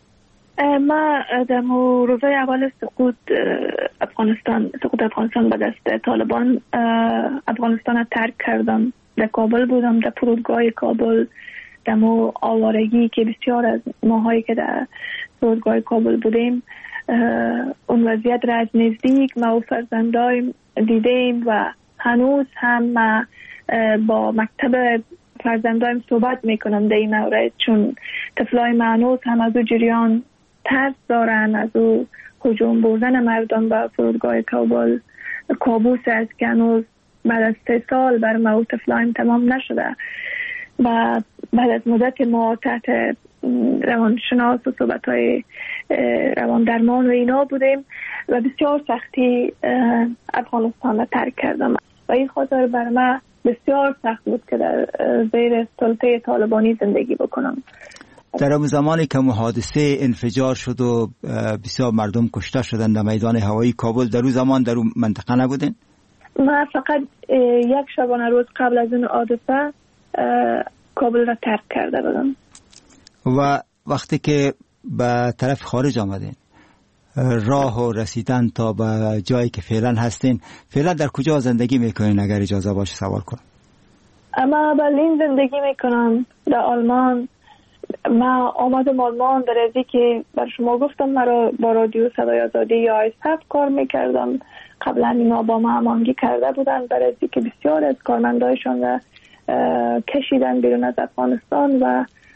ما در روزهای اول سقوط افغانستان سقوط افغانستان به دست طالبان افغانستان ترک کردم. در کابل بودم، در فرودگاه کابل، در آوارگی که بسیار از ماهایی که در فرودگاه کابل بودیم اون وضعیت را از نزدیک ما و فرزندایم دیدیم و هنوز هم ما با مکتب فرزندایم صحبت میکنم در این مورد، چون طفلای ما هنوز هم از او جریان ترس دارن، از او هجوم بردن مردم به فرودگاه کابل کابوس است که هنوز بعد از سه سال بر ما و طفلایم تمام نشده و بعد از مدت ما تحت روانشناس و صحبت های روان درمان و اینا بودیم و بسیار سختی افغانستان را ترک کردم و این خاطر بر ما بسیار سخت بود که در زیر سلطه طالبانی زندگی بکنم. در اون زمانی که حادثه انفجار شد و بسیار مردم کشته شدن در میدان هوایی کابل، در اون زمان در اون منطقه نبودین؟ من فقط یک شبانه روز قبل از اون حادثه کابل را ترک کرده بودم. و وقتی که به طرف خارج آمدین، راه و رسیدن تا به جایی که فعلا هستین، فعلا در کجا زندگی میکنین اگر اجازه باشه سوال کنم؟ اما برلین زندگی میکنم، در آلمان. ما آمدم آلمان در ازی که بر شما گفتم مرا با رادیو صدای آزادی یا آیسف کار میکردم. قبلا اینا با ما هماهنگی کرده بودن در ازی که بسیار از کارمندایشان را کشیدن بیرون از افغانستان و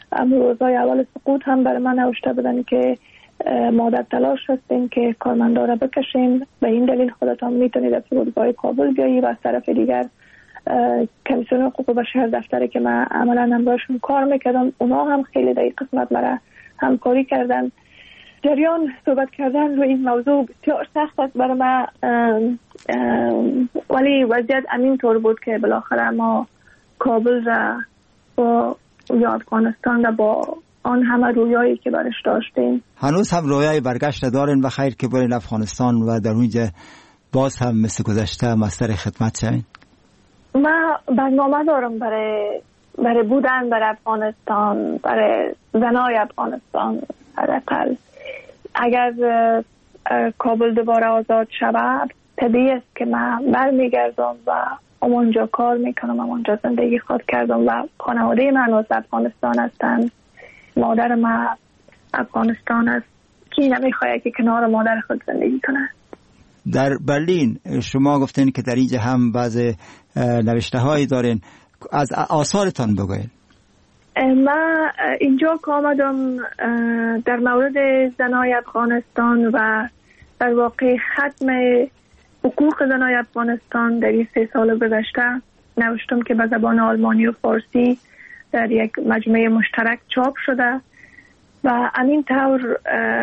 روزهای اول سقوط هم برای من نوشته بودن که ما در تلاش هستیم که کارمندا را بکشیم، به این دلیل خودتان میتونید از فرودگاه کابل بیایی. و از طرف دیگر کمیسیون حقوق بشر دفتری که من عملا هم باشون کار میکردم، اونا هم خیلی در این قسمت مرا همکاری کردن. جریان صحبت کردن روی این موضوع بسیار سخت است برای من، ولی وضعیت همین طور بود که بالاخره ما کابل را با یا افغانستان را با آن همه رویایی که برش داشتیم، هنوز هم رویای برگشت دارین و خیر که برین افغانستان و در اونجا باز هم مثل گذشته مستر خدمت شوین؟ من برنامه دارم برای برای بودن برای افغانستان، برای زنای افغانستان. حداقل اگر کابل دوباره آزاد شود طبیعی است که من برمیگردم و اونجا کار میکنم، اونجا زندگی خود کردم و خانواده من از افغانستان هستند. مادر من افغانستان است، کی نمیخواهد که کنار مادر خود زندگی کنه. در برلین شما گفتین که در اینجا هم بعض نوشته هایی دارین، از آثارتان بگوین. من اینجا که آمدم در مورد زنای افغانستان و در واقع ختم حقوق زنای افغانستان در این سه سال گذشته نوشتم که به زبان آلمانی و فارسی در یک مجموعه مشترک چاپ شده و همین طور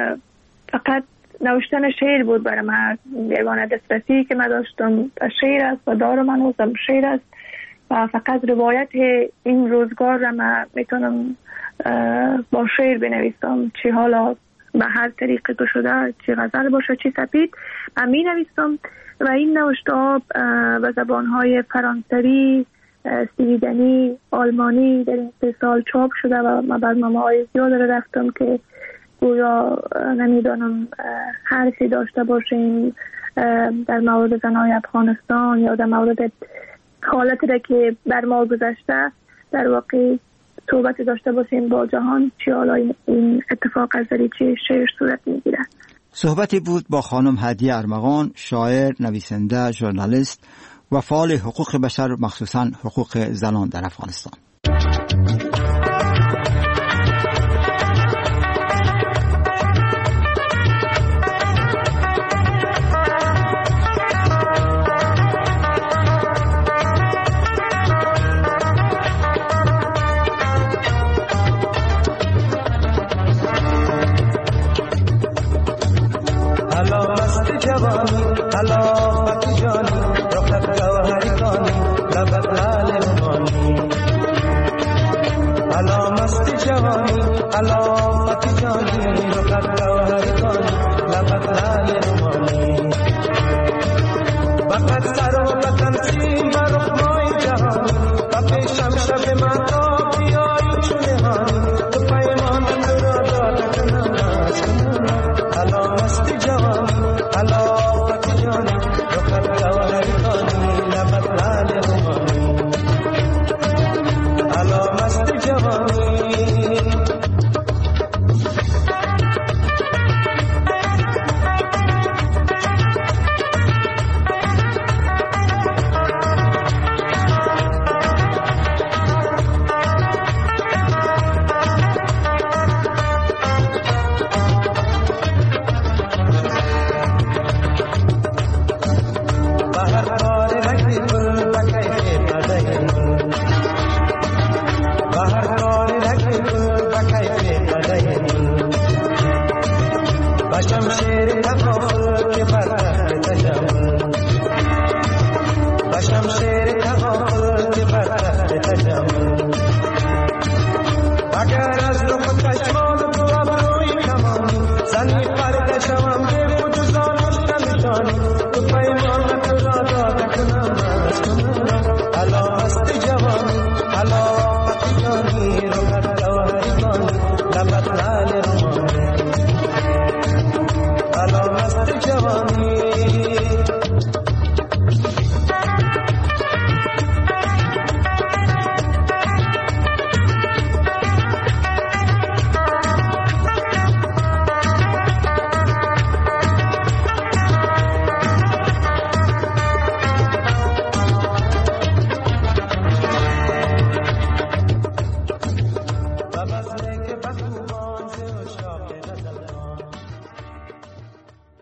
فقط نوشتن شعر بود برای من. یگانه دسترسی که من داشتم شعر است و دارم هنوزم شعر است و فقط روایت این روزگار را من میتونم با شعر بنویسم، چه حالا به هر طریقی که شده، چه غزل باشه چه سپید من می نویسم. و این نوشته ها به زبانهای فرانسوی، سویدنی، آلمانی در این سه سال چاپ شده و من برنامه های زیاد را رفتم که گویا نمیدانم حرفی داشته باشیم در مورد زنای افغانستان یا در مورد حالتی را که بر ما گذشته در واقع صحبت داشته باشیم با جهان، چه حالا این اتفاق از دریچه شعر صورت میگیره. صحبتی بود با خانم هدیه ارمغان، شاعر، نویسنده، ژورنالیست و فعال حقوق بشر، مخصوصاً حقوق زنان در افغانستان. جوان